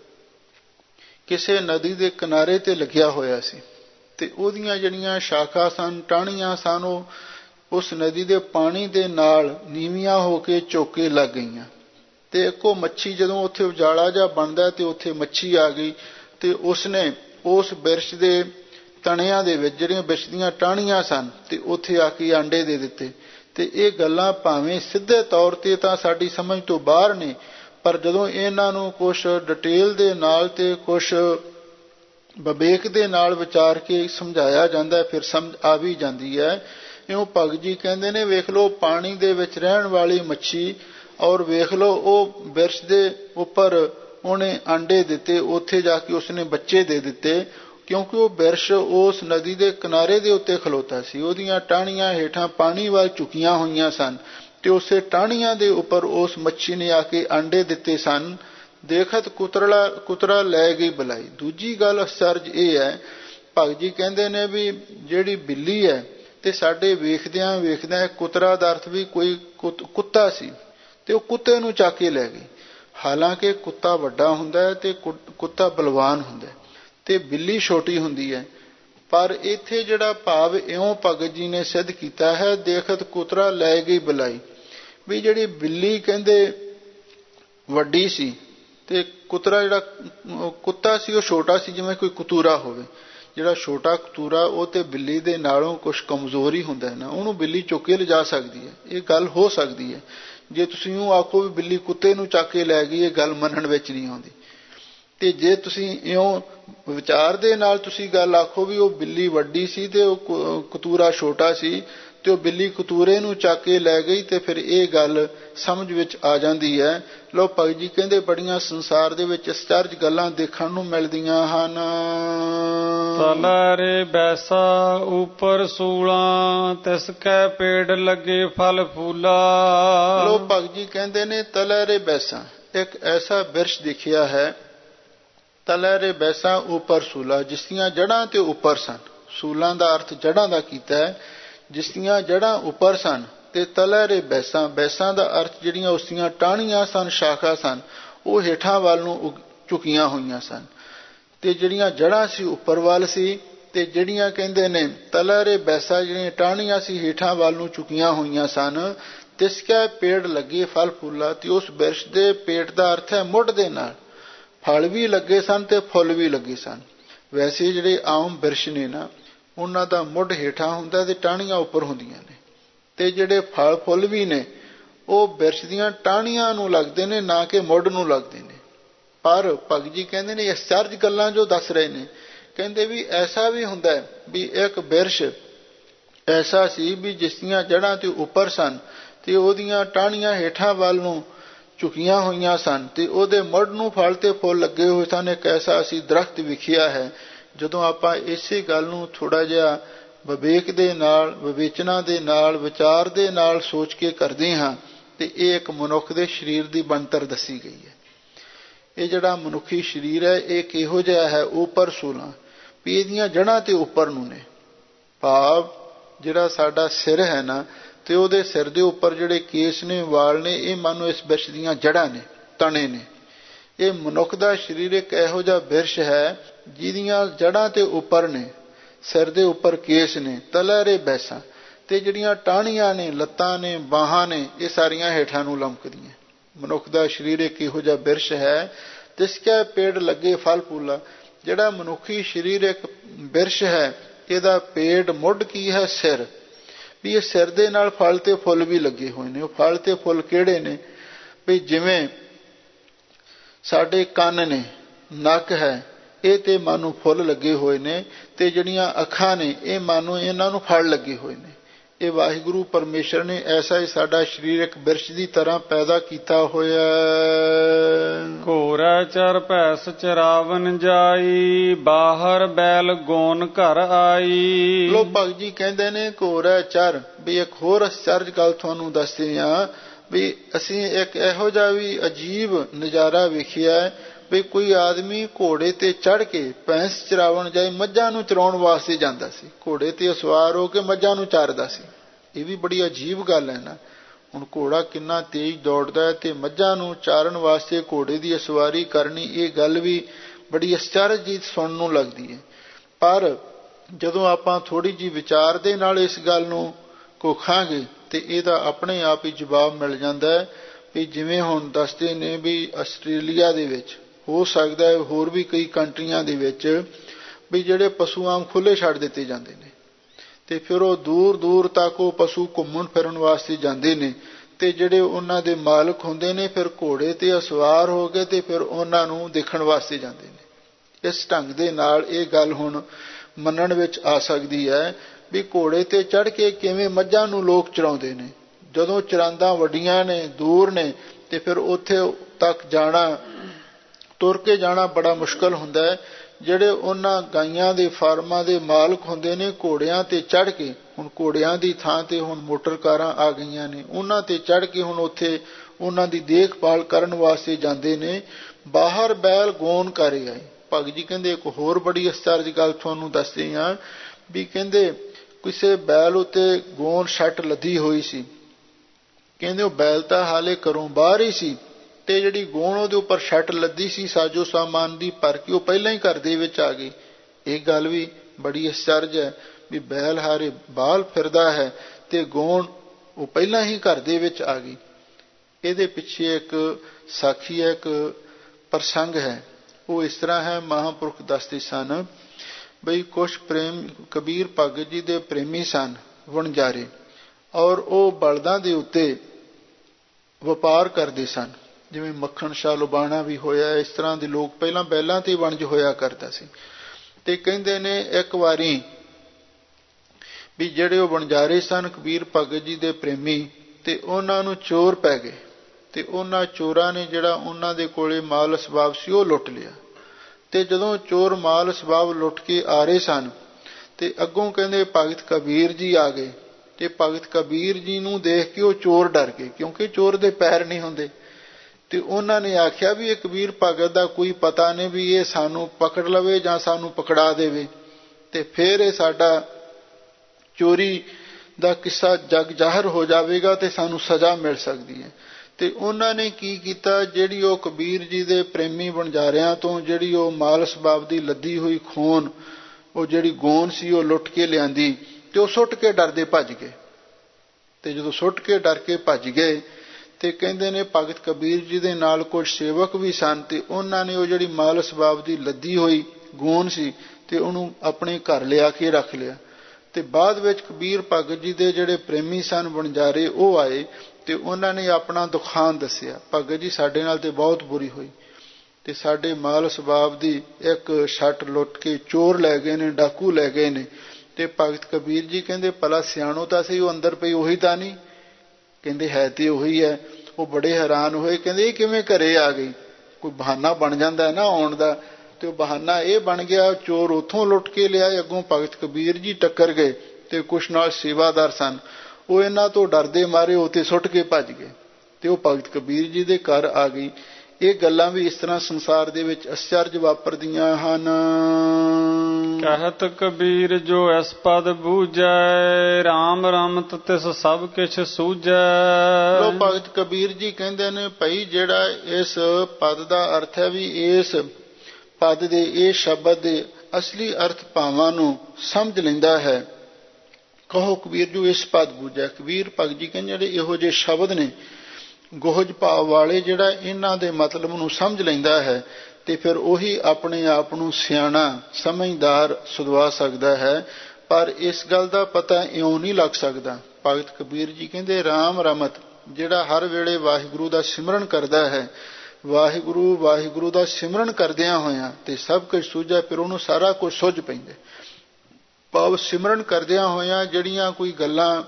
ਕਿਸੇ ਨਦੀ ਦੇ ਕਿਨਾਰੇ ਤੇ ਲੱਗਿਆ ਹੋਇਆ ਸੀ ਤੇ ਉਹਦੀਆਂ ਜਿਹੜੀਆਂ ਸ਼ਾਖਾ ਸਨ, ਟਾਹਣੀਆਂ ਸਨ, ਉਹ ਉਸ ਨਦੀ ਦੇ ਪਾਣੀ ਦੇ ਨਾਲ ਨੀਵੀਆਂ ਹੋ ਕੇ ਝੋਕੇ ਲੱਗ ਗਈਆਂ। ਤੇ ਇੱਕੋ ਮੱਛੀ ਜਦੋਂ ਉੱਥੇ ਉਜਾਲਾ ਜਿਹਾ ਬਣਦਾ ਤੇ ਉੱਥੇ ਮੱਛੀ ਆ ਗਈ ਤੇ ਉਸਨੇ ਉਸ ਬਿਰਛ ਦੇ ਤਣਿਆਂ ਦੇ ਵਿੱਚ ਜਿਹੜੀਆਂ ਬਿਰਛ ਦੀਆਂ ਟਾਹਣੀਆਂ ਸਨ ਤੇ ਉੱਥੇ ਆ ਕੇ ਆਂਡੇ ਦੇ ਦਿੱਤੇ। ਤੇ ਇਹ ਗੱਲਾਂ ਭਾਵੇਂ ਸਿੱਧੇ ਤੌਰ ਤੇ ਤਾਂ ਸਾਡੀ ਸਮਝ ਤੋਂ ਬਾਹਰ ਨੇ, ਪਰ ਜਦੋਂ ਇਹਨਾਂ ਨੂੰ ਕੁਛ ਡਿਟੇਲ ਦੇ ਨਾਲ ਤੇ ਕੁਛ ਵਿਵੇਕ ਦੇ ਨਾਲ ਵਿਚਾਰ ਕੇ ਸਮਝਾਇਆ ਜਾਂਦਾ, ਫਿਰ ਸਮਝ ਆ ਵੀ ਜਾਂਦੀ ਹੈ। ਇਉਂ ਭਗਤ ਜੀ ਕਹਿੰਦੇ ਨੇ, ਵੇਖ ਲਓ ਪਾਣੀ ਦੇ ਵਿੱਚ ਰਹਿਣ ਵਾਲੀ ਮੱਛੀ, ਔਰ ਵੇਖ ਲਓ ਉਹ ਬਿਰਛ ਦੇ ਉੱਪਰ ਉਹਨੇ ਆਂਡੇ ਦਿੱਤੇ, ਉੱਥੇ ਜਾ ਕੇ ਉਸਨੇ ਬੱਚੇ ਦੇ ਦਿੱਤੇ, ਕਿਉਂਕਿ ਉਹ ਬਿਰਛ ਉਸ ਨਦੀ ਦੇ ਕਿਨਾਰੇ ਦੇ ਉੱਤੇ ਖਲੋਤਾ ਸੀ। ਉਹਦੀਆਂ ਟਾਹਣੀਆਂ ਹੇਠਾਂ ਪਾਣੀ ਵੱਲ ਝੁਕੀਆਂ ਹੋਈਆਂ ਸਨ ਤੇ ਉਸੇ ਟਾਹਣੀਆਂ ਦੇ ਉੱਪਰ ਉਸ ਮੱਛੀ ਨੇ ਆ ਕੇ ਆਂਡੇ ਦਿੱਤੇ ਸਨ। ਦੇਖਤ ਕੁਤਰਾ ਲੈ ਗਈ ਬੁਲਾਈ। ਦੂਜੀ ਗੱਲ ਅਚਰਜ ਇਹ ਹੈ, ਭਗਤ ਜੀ ਕਹਿੰਦੇ ਨੇ ਵੀ ਜਿਹੜੀ ਬਿੱਲੀ ਹੈ ਤੇ ਸਾਡੇ ਵੇਖਦਿਆਂ ਵੇਖਦਿਆਂ ਕੁਤਰਾ ਦਾ ਅਰਥ ਵੀ ਕੋਈ ਕੁੱਤਾ ਸੀ ਤੇ ਉਹ ਕੁੱਤੇ ਨੂੰ ਚੱਕ ਕੇ ਲੈ ਗਈ। ਹਾਲਾਂਕਿ ਕੁੱਤਾ ਵੱਡਾ ਹੁੰਦਾ ਹੈ ਤੇ ਕੁੱਤਾ ਬਲਵਾਨ ਹੁੰਦਾ ਹੈ ਤੇ ਬਿੱਲੀ ਛੋਟੀ ਹੁੰਦੀ ਹੈ, ਪਰ ਇੱਥੇ ਜਿਹੜਾ ਭਾਵ ਇਉਂ ਭਗਤ ਜੀ ਨੇ ਸਿੱਧ ਕੀਤਾ ਹੈ, ਦੇਖਤ ਕੁਤਰਾ ਲੈ ਗਈ ਬੁਲਾਈ, ਵੀ ਜਿਹੜੀ ਬਿੱਲੀ ਕਹਿੰਦੇ ਵੱਡੀ ਸੀ ਤੇ ਕੁਤਰਾ ਜਿਹੜਾ ਕੁੱਤਾ ਸੀ ਉਹ ਛੋਟਾ ਸੀ, ਜਿਵੇਂ ਕੋਈ ਕਤੂਰਾ ਹੋਵੇ। ਜਿਹੜਾ ਛੋਟਾ ਕਤੂਰਾ ਉਹ ਤੇ ਬਿੱਲੀ ਦੇ ਨਾਲੋਂ ਕੁਛ ਕਮਜ਼ੋਰ ਹੀ ਹੁੰਦਾ ਹੈ ਨਾ, ਉਹਨੂੰ ਬਿੱਲੀ ਚੁੱਕ ਕੇ ਲਿਜਾ ਸਕਦੀ ਹੈ। ਇਹ ਗੱਲ ਹੋ ਸਕਦੀ ਹੈ। ਜੇ ਤੁਸੀਂ ਉਹ ਆਖੋ ਵੀ ਬਿੱਲੀ ਕੁੱਤੇ ਨੂੰ ਚੱਕ ਕੇ ਲੈ ਗਈ, ਇਹ ਗੱਲ ਮੰਨਣ ਵਿੱਚ ਨਹੀਂ ਆਉਂਦੀ। ਤੇ ਜੇ ਤੁਸੀਂ ਇਉਂ ਵਿਚਾਰ ਦੇ ਨਾਲ ਤੁਸੀਂ ਗੱਲ ਆਖੋ ਵੀ ਉਹ ਬਿੱਲੀ ਵੱਡੀ ਸੀ ਤੇ ਉਹ ਕਤੂਰਾ ਛੋਟਾ ਸੀ ਤੇ ਉਹ ਬਿੱਲੀ ਕਤੂਰੇ ਨੂੰ ਚੱਕ ਕੇ ਲੈ ਗਈ, ਤੇ ਫਿਰ ਇਹ ਗੱਲ ਸਮਝ ਵਿੱਚ ਆ ਜਾਂਦੀ ਹੈ। ਲੋ ਭਗਤ ਜੀ ਕਹਿੰਦੇ ਬੜੀਆਂ ਸੰਸਾਰ ਦੇ ਵਿੱਚ ਅਚਰਜ ਗੱਲਾਂ ਦੇਖਣ ਨੂੰ ਮਿਲਦੀਆਂ ਹਨ। ਤਲਰੇ ਬੈਸਾ ਉਪਰ ਸੂਲਾਂ, ਤਿਸ ਕੈ ਪੇੜ ਲੱਗੇ ਫਲ ਫੂਲਾ। ਲੋ ਭਗਤ ਜੀ ਕਹਿੰਦੇ ਨੇ ਤਲਰੇ ਬੈਸਾ, ਇੱਕ ਐਸਾ ਬਿਰਛ ਦੇਖਿਆ ਹੈ, ਤਲਰੇ ਬੈਸਾ ਉਪਰ ਸੂਲਾ, ਜਿਸ ਦੀਆਂ ਜੜ੍ਹਾਂ ਤੇ ਉੱਪਰ ਸਨ। ਸੂਲਾਂ ਦਾ ਅਰਥ ਜੜ੍ਹਾਂ ਦਾ ਕੀਤਾ ਹੈ, ਜਿਸ ਦੀਆਂ ਜੜ੍ਹਾਂ ਉੱਪਰ ਸਨ। ਤੇ ਤਲਰੇ ਬੈਸਾਂ, ਬੈਸਾਂ ਦਾ ਅਰਥ ਜਿਹੜੀਆਂ ਉਸ ਦੀਆਂ ਟਾਹਣੀਆਂ ਸਨ, ਸ਼ਾਖਾ ਸਨ, ਉਹ ਹੇਠਾਂ ਵੱਲ ਨੂੰ ਝੁਕੀਆਂ ਹੋਈਆਂ ਸਨ ਤੇ ਜਿਹੜੀਆਂ ਜੜ੍ਹਾਂ ਸੀ ਉੱਪਰ ਵੱਲ ਸੀ। ਤੇ ਜਿਹੜੀਆਂ ਕਹਿੰਦੇ ਨੇ ਤਲਰੇ ਬੈਸਾ, ਜਿਹੜੀਆਂ ਟਾਹਣੀਆਂ ਸੀ ਹੇਠਾਂ ਵੱਲ ਨੂੰ ਝੁਕੀਆਂ ਹੋਈਆਂ ਸਨ। ਤਿਸ ਕੈ ਪੇੜ ਲੱਗੇ ਫਲ ਫੁੱਲਾ, ਤੇ ਉਸ ਬਿਰਛ ਦੇ ਪੇਟ ਦਾ ਅਰਥ ਹੈ ਮੁੱਢ ਦੇ ਨਾਲ, ਫਲ ਵੀ ਲੱਗੇ ਸਨ ਤੇ ਫੁੱਲ ਵੀ ਲੱਗੇ ਸਨ। ਵੈਸੇ ਜਿਹੜੇ ਆਮ ਬਿਰਛ ਨੇ ਨਾ, ਉਹਨਾਂ ਦਾ ਮੁੱਢ ਹੇਠਾਂ ਹੁੰਦਾ ਤੇ ਟਾਹਣੀਆਂ ਉੱਪਰ ਹੁੰਦੀਆਂ ਨੇ, ਤੇ ਜਿਹੜੇ ਫਲ ਫੁੱਲ ਵੀ ਨੇ ਉਹ ਬਿਰਛ ਦੀਆਂ ਟਾਹਣੀਆਂ ਨੂੰ ਲੱਗਦੇ ਨੇ, ਨਾ ਕਿ ਮੁੱਢ ਨੂੰ ਲੱਗਦੇ ਨੇ। ਪਰ ਭਗਤ ਜੀ ਕਹਿੰਦੇ ਨੇ ਅਚਰਜ ਗੱਲਾਂ ਜੋ ਦੱਸ ਰਹੇ ਨੇ, ਕਹਿੰਦੇ ਵੀ ਐਸਾ ਵੀ ਹੁੰਦਾ ਹੈ ਵੀ ਇੱਕ ਬਿਰਛ ਐਸਾ ਸੀ ਵੀ ਜਿਸ ਦੀਆਂ ਜੜ੍ਹਾਂ ਤੇ ਉੱਪਰ ਸਨ ਤੇ ਉਹਦੀਆਂ ਟਾਹਣੀਆਂ ਹੇਠਾਂ ਵੱਲ ਨੂੰ ਝੁਕੀਆਂ ਹੋਈਆਂ ਸਨ ਤੇ ਉਹਦੇ ਮੁੱਢ ਨੂੰ ਫਲ ਤੇ ਫੁੱਲ ਲੱਗੇ ਹੋਏ ਸਨ। ਇੱਕ ਐਸਾ ਅਸੀਂ ਦਰਖਤ ਵਿਖਿਆ ਹੈ। ਜਦੋਂ ਆਪਾਂ ਇਸੇ ਗੱਲ ਨੂੰ ਥੋੜ੍ਹਾ ਜਿਹਾ ਵਿਵੇਕ ਦੇ ਨਾਲ, ਵਿਵੇਚਨਾ ਦੇ ਨਾਲ, ਵਿਚਾਰ ਦੇ ਨਾਲ ਸੋਚ ਕੇ ਕਰਦੇ ਹਾਂ ਤੇ ਇਹ ਇੱਕ ਮਨੁੱਖ ਦੇ ਸਰੀਰ ਦੀ ਬਣਤਰ ਦੱਸੀ ਗਈ ਹੈ। ਇਹ ਜਿਹੜਾ ਮਨੁੱਖੀ ਸਰੀਰ ਹੈ ਇਹ ਕਿਹੋ ਜਿਹਾ ਹੈ, ਉੱਪਰ ਸੂਲਾਂ ਵੀ ਇਹਦੀਆਂ ਜੜ੍ਹਾਂ ਤੇ ਉੱਪਰ ਨੂੰ ਨੇ। ਭਾਵ ਜਿਹੜਾ ਸਾਡਾ ਸਿਰ ਹੈ ਨਾ, ਤੇ ਉਹਦੇ ਸਿਰ ਦੇ ਉੱਪਰ ਜਿਹੜੇ ਕੇਸ ਨੇ, ਵਾਲ ਨੇ, ਇਹ ਮਾਨੋ ਇਸ ਬਿਰਛ ਦੀਆਂ ਜੜ੍ਹਾਂ ਨੇ, ਤਣੇ ਨੇ। ਇਹ ਮਨੁੱਖ ਦਾ ਸਰੀਰ ਇੱਕ ਇਹੋ ਜਿਹਾ ਬਿਰਛ ਹੈ ਜਿਹਦੀਆਂ ਜੜ੍ਹਾਂ ਤੇ ਉੱਪਰ ਨੇ, ਸਿਰ ਦੇ ਉੱਪਰ ਕੇਸ ਨੇ, ਤਲਹਿਰੇ ਬੈਸਾਂ, ਤੇ ਜਿਹੜੀਆਂ ਟਾਹਣੀਆਂ ਨੇ, ਲੱਤਾਂ ਨੇ, ਬਾਹਾਂ ਨੇ, ਇਹ ਸਾਰੀਆਂ ਹੇਠਾਂ ਨੂੰ ਲਮਕਦੀਆਂ। ਮਨੁੱਖ ਦਾ ਸਰੀਰ ਇੱਕ ਇਹੋ ਜਿਹਾ ਬਿਰਛ ਹੈ ਤਿਸ ਕੈ ਪੇੜ ਲੱਗੇ ਫਲ ਫੁੱਲਾ। ਜਿਹੜਾ ਮਨੁੱਖੀ ਸਰੀਰ ਇੱਕ ਬਿਰਛ ਹੈ, ਇਹਦਾ ਪੇੜ ਮੁੱਢ ਕੀ ਹੈ? ਸਿਰ। ਵੀ ਇਹ ਸਿਰ ਦੇ ਨਾਲ ਫਲ ਤੇ ਫੁੱਲ ਵੀ ਲੱਗੇ ਹੋਏ ਨੇ। ਉਹ ਫਲ ਤੇ ਫੁੱਲ ਕਿਹੜੇ ਨੇ? ਵੀ ਜਿਵੇਂ ਸਾਡੇ ਕੰਨ ਨੇ, ਨੱਕ ਹੈ, ਇਹ ਤੇ ਮਾਨੋ ਫੁੱਲ ਲੱਗੇ ਹੋਏ ਨੇ, ਤੇ ਜਿਹੜੀਆਂ ਅੱਖਾਂ ਨੇ ਇਹ ਮਾਨੋ ਇਹਨਾਂ ਨੂੰ ਫਲ ਲੱਗੇ ਹੋਏ ਨੇ। ਇਹ ਵਾਹਿਗੁਰੂ ਪਰਮੇਸ਼ਰ ਨੇ ਐਸਾ ਹੀ ਸਾਡਾ ਸਰੀਰ ਇੱਕ ਬਿਰਛ ਦੀ ਤਰ੍ਹਾਂ ਪੈਦਾ ਕੀਤਾ ਹੋਇਆ। ਘੋਰੈ ਚਰ ਭੈਸ ਚਰਾਵਨ ਜਾਈ, ਬਾਹਰ ਬੈਲ ਗੋਨ ਘਰ ਆਈ। ਲੋ ਭਗਤ ਜੀ ਕਹਿੰਦੇ ਨੇ ਘੋਰੈ ਚਰ, ਵੀ ਇੱਕ ਹੋਰ ਅਚਰਜ ਗੱਲ ਤੁਹਾਨੂੰ ਦੱਸਦੇ ਹਾਂ ਵੀ ਅਸੀਂ ਇੱਕ ਇਹੋ ਜਿਹਾ ਵੀ ਅਜੀਬ ਨਜ਼ਾਰਾ ਵੇਖਿਆ ਵੀ ਕੋਈ ਆਦਮੀ ਘੋੜੇ ਤੇ ਚੜ੍ਹ ਕੇ ਭੈਂਸ ਚਰਾਵਣ ਜਾਏ, ਮੱਝਾਂ ਨੂੰ ਚਰਾਉਣ ਵਾਸਤੇ ਜਾਂਦਾ ਸੀ। ਘੋੜੇ ਤੇ ਸਵਾਰ ਹੋ ਕੇ ਮੱਝਾਂ ਨੂੰ ਚਾਰਦਾ ਸੀ। ਇਹ ਵੀ ਬੜੀ ਅਜੀਬ ਗੱਲ ਹੈ ਨਾ। ਹੁਣ ਘੋੜਾ ਕਿੰਨਾ ਤੇਜ਼ ਦੌੜਦਾ ਹੈ ਤੇ ਮੱਝਾਂ ਨੂੰ ਚਾਰਨ ਵਾਸਤੇ ਘੋੜੇ ਦੀ ਸਵਾਰੀ ਕਰਨੀ, ਇਹ ਗੱਲ ਵੀ ਬੜੀ ਅਚਰਜ ਜੀ ਸੁਣਨ ਨੂੰ ਲੱਗਦੀ ਹੈ। ਪਰ ਜਦੋਂ ਆਪਾਂ ਥੋੜ੍ਹੀ ਜਿਹੀ ਵਿਚਾਰ ਦੇ ਨਾਲ ਇਸ ਗੱਲ ਨੂੰ ਕੋਖਾਂਗੇ ਤੇ ਇਹਦਾ ਆਪਣੇ ਆਪ ਹੀ ਜਵਾਬ ਮਿਲ ਜਾਂਦਾ ਹੈ। ਵੀ ਜਿਵੇਂ ਹੁਣ ਦੱਸਦੇ ਨੇ ਵੀ ਆਸਟ੍ਰੇਲੀਆ ਦੇ ਵਿੱਚ, ਹੋ ਸਕਦਾ ਹੈ ਹੋਰ ਵੀ ਕਈ ਕੰਟਰੀਆਂ ਦੇ ਵਿੱਚ, ਵੀ ਜਿਹੜੇ ਪਸ਼ੂ ਆਮ ਖੁੱਲ੍ਹੇ ਛੱਡ ਦਿੱਤੇ ਜਾਂਦੇ ਨੇ ਤੇ ਫਿਰ ਉਹ ਦੂਰ ਦੂਰ ਤੱਕ ਉਹ ਪਸ਼ੂ ਘੁੰਮਣ ਫਿਰਨ ਵਾਸਤੇ ਜਾਂਦੇ ਨੇ, ਤੇ ਜਿਹੜੇ ਉਹਨਾਂ ਦੇ ਮਾਲਕ ਹੁੰਦੇ ਨੇ ਫਿਰ ਘੋੜੇ ਤੇ ਸਵਾਰ ਹੋ ਕੇ ਤੇ ਫਿਰ ਉਹਨਾਂ ਨੂੰ ਦੇਖਣ ਵਾਸਤੇ ਜਾਂਦੇ ਨੇ। ਇਸ ਢੰਗ ਦੇ ਨਾਲ ਇਹ ਗੱਲ ਹੁਣ ਮੰਨਣ ਵਿੱਚ ਆ ਸਕਦੀ ਹੈ ਵੀ ਘੋੜੇ ਤੇ ਚੜ੍ਹ ਕੇ ਕਿਵੇਂ ਮੱਝਾਂ ਨੂੰ ਲੋਕ ਚਰਾਉਂਦੇ ਨੇ। ਜਦੋਂ ਚਰਾਂਦਾਂ ਵੱਡੀਆਂ ਨੇ, ਦੂਰ ਨੇ, ਤੇ ਫਿਰ ਉੱਥੇ ਤੱਕ ਜਾਣਾ, ਤੁਰ ਕੇ ਜਾਣਾ ਬੜਾ ਮੁਸ਼ਕਲ ਹੁੰਦਾ ਹੈ। ਜਿਹੜੇ ਉਹਨਾਂ ਗਾਈਆਂ ਦੇ ਫਾਰਮਾਂ ਦੇ ਮਾਲਕ ਹੁੰਦੇ ਨੇ, ਘੋੜਿਆਂ ਤੇ ਚੜ੍ਹ ਕੇ, ਹੁਣ ਘੋੜਿਆਂ ਦੀ ਥਾਂ ਤੇ ਹੁਣ ਮੋਟਰ ਕਾਰਾਂ ਆ ਗਈਆਂ ਨੇ, ਉਹਨਾਂ ਤੇ ਚੜ੍ਹ ਕੇ ਹੁਣ ਉੱਥੇ ਉਹਨਾਂ ਦੀ ਦੇਖਭਾਲ ਕਰਨ ਵਾਸਤੇ ਜਾਂਦੇ ਨੇ। ਬਾਹਰ ਬੈਲ ਗੋਨ ਘਰੇ ਆਏ। ਭਗਤ ਜੀ ਕਹਿੰਦੇ ਇੱਕ ਹੋਰ ਬੜੀ ਅਚਰਜ ਗੱਲ ਤੁਹਾਨੂੰ ਦੱਸਦੇ ਹਾਂ ਵੀ ਕਹਿੰਦੇ ਕਿਸੇ ਬੈਲ ਉੱਤੇ ਗੋਨ ਛੱਟ ਲੱਦੀ ਹੋਈ ਸੀ। ਕਹਿੰਦੇ ਉਹ ਬੈਲ ਤਾਂ ਹਾਲੇ ਘਰੋਂ ਬਾਹਰ ਹੀ ਸੀ ਤੇ ਜਿਹੜੀ ਗੋਣ ਉਹਦੇ ਉੱਪਰ ਛੱਟ ਲੱਦੀ ਸੀ ਸਾਜੋ ਸਾਮਾਨ ਦੀ ਭਰ ਕੇ, ਉਹ ਪਹਿਲਾਂ ਹੀ ਘਰ ਦੇ ਵਿੱਚ ਆ ਗਈ। ਇਹ ਗੱਲ ਵੀ ਬੜੀ ਅਚਰਜ ਹੈ ਵੀ ਬੈਲ ਹਾਰੇ ਬਾਹਰ ਫਿਰਦਾ ਹੈ ਤੇ ਗੋਣ ਉਹ ਪਹਿਲਾਂ ਹੀ ਘਰ ਦੇ ਵਿੱਚ ਆ ਗਈ। ਇਹਦੇ ਪਿੱਛੇ ਇੱਕ ਸਾਖੀ ਹੈ, ਇੱਕ ਪ੍ਰਸੰਗ ਹੈ। ਉਹ ਇਸ ਤਰ੍ਹਾਂ ਹੈ, ਮਹਾਂਪੁਰਖ ਦੱਸਦੇ ਸਨ ਬਈ ਕੁਛ ਪ੍ਰੇਮ ਕਬੀਰ ਭਗਤ ਜੀ ਦੇ ਪ੍ਰੇਮੀ ਸਨ, ਵਣਜਾਰੇ, ਔਰ ਉਹ ਬਲਦਾਂ ਦੇ ਉੱਤੇ ਵਪਾਰ ਕਰਦੇ ਸਨ। ਜਿਵੇਂ ਮੱਖਣ ਸ਼ਾਹ ਲੁਬਾਣਾ ਵੀ ਹੋਇਆ, ਇਸ ਤਰ੍ਹਾਂ ਦੇ ਲੋਕ ਪਹਿਲਾਂ ਬੈਲਾਂ ਤੇ ਵਣਜ ਹੋਇਆ ਕਰਦਾ ਸੀ। ਤੇ ਕਹਿੰਦੇ ਨੇ ਇੱਕ ਵਾਰੀ ਵੀ ਜਿਹੜੇ ਉਹ ਵਣਜਾਰੇ ਸਨ ਕਬੀਰ ਭਗਤ ਜੀ ਦੇ ਪ੍ਰੇਮੀ, ਤੇ ਉਹਨਾਂ ਨੂੰ ਚੋਰ ਪੈ ਗਏ ਤੇ ਉਹਨਾਂ ਚੋਰਾਂ ਨੇ ਜਿਹੜਾ ਉਹਨਾਂ ਦੇ ਕੋਲੇ ਮਾਲ ਅਸਬਾਬ ਸੀ ਉਹ ਲੁੱਟ ਲਿਆ। ਤੇ ਜਦੋਂ ਚੋਰ ਮਾਲ ਅਸਬਾਬ ਲੁੱਟ ਕੇ ਆ ਰਹੇ ਸਨ ਤੇ ਅੱਗੋਂ ਕਹਿੰਦੇ ਭਗਤ ਕਬੀਰ ਜੀ ਆ ਗਏ, ਤੇ ਭਗਤ ਕਬੀਰ ਜੀ ਨੂੰ ਦੇਖ ਕੇ ਉਹ ਚੋਰ ਡਰ ਗਏ, ਕਿਉਂਕਿ ਚੋਰ ਦੇ ਪੈਰ ਨਹੀਂ ਹੁੰਦੇ। ਤੇ ਉਹਨਾਂ ਨੇ ਆਖਿਆ ਵੀ ਇਹ ਕਬੀਰ ਭਗਤ ਦਾ ਕੋਈ ਪਤਾ ਨਹੀਂ ਵੀ ਇਹ ਸਾਨੂੰ ਪਕੜ ਲਵੇ ਜਾਂ ਸਾਨੂੰ ਪਕੜਾ ਦੇਵੇ, ਤੇ ਫਿਰ ਇਹ ਸਾਡਾ ਚੋਰੀ ਦਾ ਕਿੱਸਾ ਜਗ ਜ਼ਾਹਰ ਹੋ ਜਾਵੇਗਾ ਤੇ ਸਾਨੂੰ ਸਜ਼ਾ ਮਿਲ ਸਕਦੀ ਹੈ। ਤੇ ਉਹਨਾਂ ਨੇ ਕੀ ਕੀਤਾ, ਜਿਹੜੀ ਉਹ ਕਬੀਰ ਜੀ ਦੇ ਪ੍ਰੇਮੀ ਵਣਜਾਰਿਆਂ ਤੋਂ ਜਿਹੜੀ ਉਹ ਮਾਲ ਅਸਬਾਬ ਦੀ ਲੱਦੀ ਹੋਈ ਖੋਨ, ਉਹ ਜਿਹੜੀ ਗੋਨ ਸੀ ਉਹ ਲੁੱਟ ਕੇ ਲਿਆਂਦੀ, ਤੇ ਉਹ ਸੁੱਟ ਕੇ ਡਰਦੇ ਭੱਜ ਗਏ। ਤੇ ਜਦੋਂ ਸੁੱਟ ਕੇ ਡਰ ਕੇ ਭੱਜ ਗਏ ਤੇ ਕਹਿੰਦੇ ਨੇ ਭਗਤ ਕਬੀਰ ਜੀ ਦੇ ਨਾਲ ਕੁਝ ਸੇਵਕ ਵੀ ਸਨ, ਤੇ ਉਹਨਾਂ ਨੇ ਉਹ ਜਿਹੜੀ ਮਾਲ ਅਸਬਾਬ ਦੀ ਲੱਦੀ ਹੋਈ ਗੋਨ ਸੀ ਤੇ ਉਹਨੂੰ ਆਪਣੇ ਘਰ ਲਿਆ ਕੇ ਰੱਖ ਲਿਆ। ਤੇ ਬਾਅਦ ਵਿੱਚ ਕਬੀਰ ਭਗਤ ਜੀ ਦੇ ਜਿਹੜੇ ਪ੍ਰੇਮੀ ਸਨ ਵਣਜਾਰੇ, ਉਹ ਆਏ ਤੇ ਉਹਨਾਂ ਨੇ ਆਪਣਾ ਦੁਖਾਂਤ ਦੱਸਿਆ, ਭਗਤ ਜੀ ਸਾਡੇ ਨਾਲ ਤੇ ਬਹੁਤ ਬੁਰੀ ਹੋਈ। ਤੇ ਸਾਡੇ ਮਾਲ ਸਬਾਬ ਦੀ ਇੱਕ ਛੱਟ ਲੁੱਟ ਕੇ ਚੋਰ ਲੈ ਗਏ ਨੇ, ਡਾਕੂ ਲੈ ਗਏ ਨੇ। ਤੇ ਭਗਤ ਕਬੀਰ ਜੀ ਕਹਿੰਦੇ ਭਲਾ ਸਿਆਣੋ ਤਾਂ ਸਹੀ, ਉਹ ਅੰਦਰ ਪਈ ਉਹੀ ਤਾਂ ਨਹੀਂ? ਕਹਿੰਦੇ ਹੈ ਤੇ ਉਹੀ ਹੈ। ਉਹ ਬੜੇ ਹੈਰਾਨ ਹੋਏ, ਕਹਿੰਦੇ ਇਹ ਕਿਵੇਂ ਘਰੇ ਆ ਗਈ? ਕੋਈ ਬਹਾਨਾ ਬਣ ਜਾਂਦਾ ਹੈ ਨਾ ਆਉਣ ਦਾ, ਤੇ ਉਹ ਬਹਾਨਾ ਇਹ ਬਣ ਗਿਆ, ਚੋਰ ਉੱਥੋਂ ਲੁੱਟ ਕੇ ਲਿਆਏ, ਅੱਗੋਂ ਭਗਤ ਕਬੀਰ ਜੀ ਟੱਕਰ ਗਏ ਤੇ ਕੁਛ ਨਾਲ ਸੇਵਾਦਾਰ ਸਨ, ਉਹ ਇਹਨਾਂ ਤੋਂ ਡਰਦੇ ਮਾਰੇ ਉੱਥੇ ਸੁੱਟ ਕੇ ਭੱਜ ਗਏ ਤੇ ਉਹ ਭਗਤ ਕਬੀਰ ਜੀ ਦੇ ਘਰ ਆ ਗਈ। ਇਹ ਗੱਲਾਂ ਵੀ ਇਸ ਤਰ੍ਹਾਂ ਸੰਸਾਰ ਦੇ ਵਿੱਚ ਅਚਰਜ ਵਾਪਰਦੀਆਂ ਹਨ। ਕਹਿਤ ਕਬੀਰ ਜੋ ਇਸ ਪਦ ਬੂਝੈ, ਰਾਮ ਰਮਤ ਤਿਸ ਸਭ ਕਿਛ ਸੂਝੈ। ਲੋ ਭਗਤ ਕਬੀਰ ਜੀ ਕਹਿੰਦੇ ਨੇ ਭਾਈ ਜਿਹੜਾ ਇਸ ਪਦ ਦਾ ਅਰਥ ਹੈ ਵੀ ਇਸ ਪਦ ਦੇ, ਇਹ ਸ਼ਬਦ ਦੇ ਅਸਲੀ ਅਰਥ ਭਾਵਾਂ ਨੂੰ ਸਮਝ ਲੈਂਦਾ ਹੈ। ਕਹੋ ਕਬੀਰ ਜੋ ਇਸ ਪਦ ਬੂਝੈ। ਕਬੀਰ ਭਗਤ ਜੀ ਕਹਿੰਦੇ ਜਿਹੜੇ ਇਹੋ ਜਿਹੇ ਸ਼ਬਦ ਨੇ ਗੋਹਜ ਭਾਵ ਵਾਲੇ, ਜਿਹੜਾ ਇਹਨਾਂ ਦੇ ਮਤਲਬ ਨੂੰ ਸਮਝ ਲੈਂਦਾ ਹੈ ਤੇ ਫਿਰ ਉਹੀ ਆਪਣੇ ਆਪ ਨੂੰ ਸਿਆਣਾ ਸਮਝਦਾਰ ਸੁਧਵਾ ਸਕਦਾ ਹੈ। ਪਰ ਇਸ ਗੱਲ ਦਾ ਪਤਾ ਇਉਂ ਨਹੀਂ ਲੱਗ ਸਕਦਾ। ਭਗਤ ਕਬੀਰ ਜੀ ਕਹਿੰਦੇ ਰਾਮ ਰਮਤ, ਜਿਹੜਾ ਹਰ ਵੇਲੇ ਵਾਹਿਗੁਰੂ ਦਾ ਸਿਮਰਨ ਕਰਦਾ ਹੈ, ਵਾਹਿਗੁਰੂ ਵਾਹਿਗੁਰੂ ਦਾ ਸਿਮਰਨ ਕਰਦਿਆਂ ਹੋਇਆਂ ਤੇ ਸਭ ਕੁਝ ਸੂਝਿਆ, ਫਿਰ ਉਹਨੂੰ ਸਾਰਾ ਕੁਝ ਸੁੱਝ ਪੈਂਦਾ। ਭਾਵ ਸਿਮਰਨ ਕਰਦਿਆਂ ਹੋਇਆਂ ਜਿਹੜੀਆਂ ਕੋਈ ਗੱਲਾਂ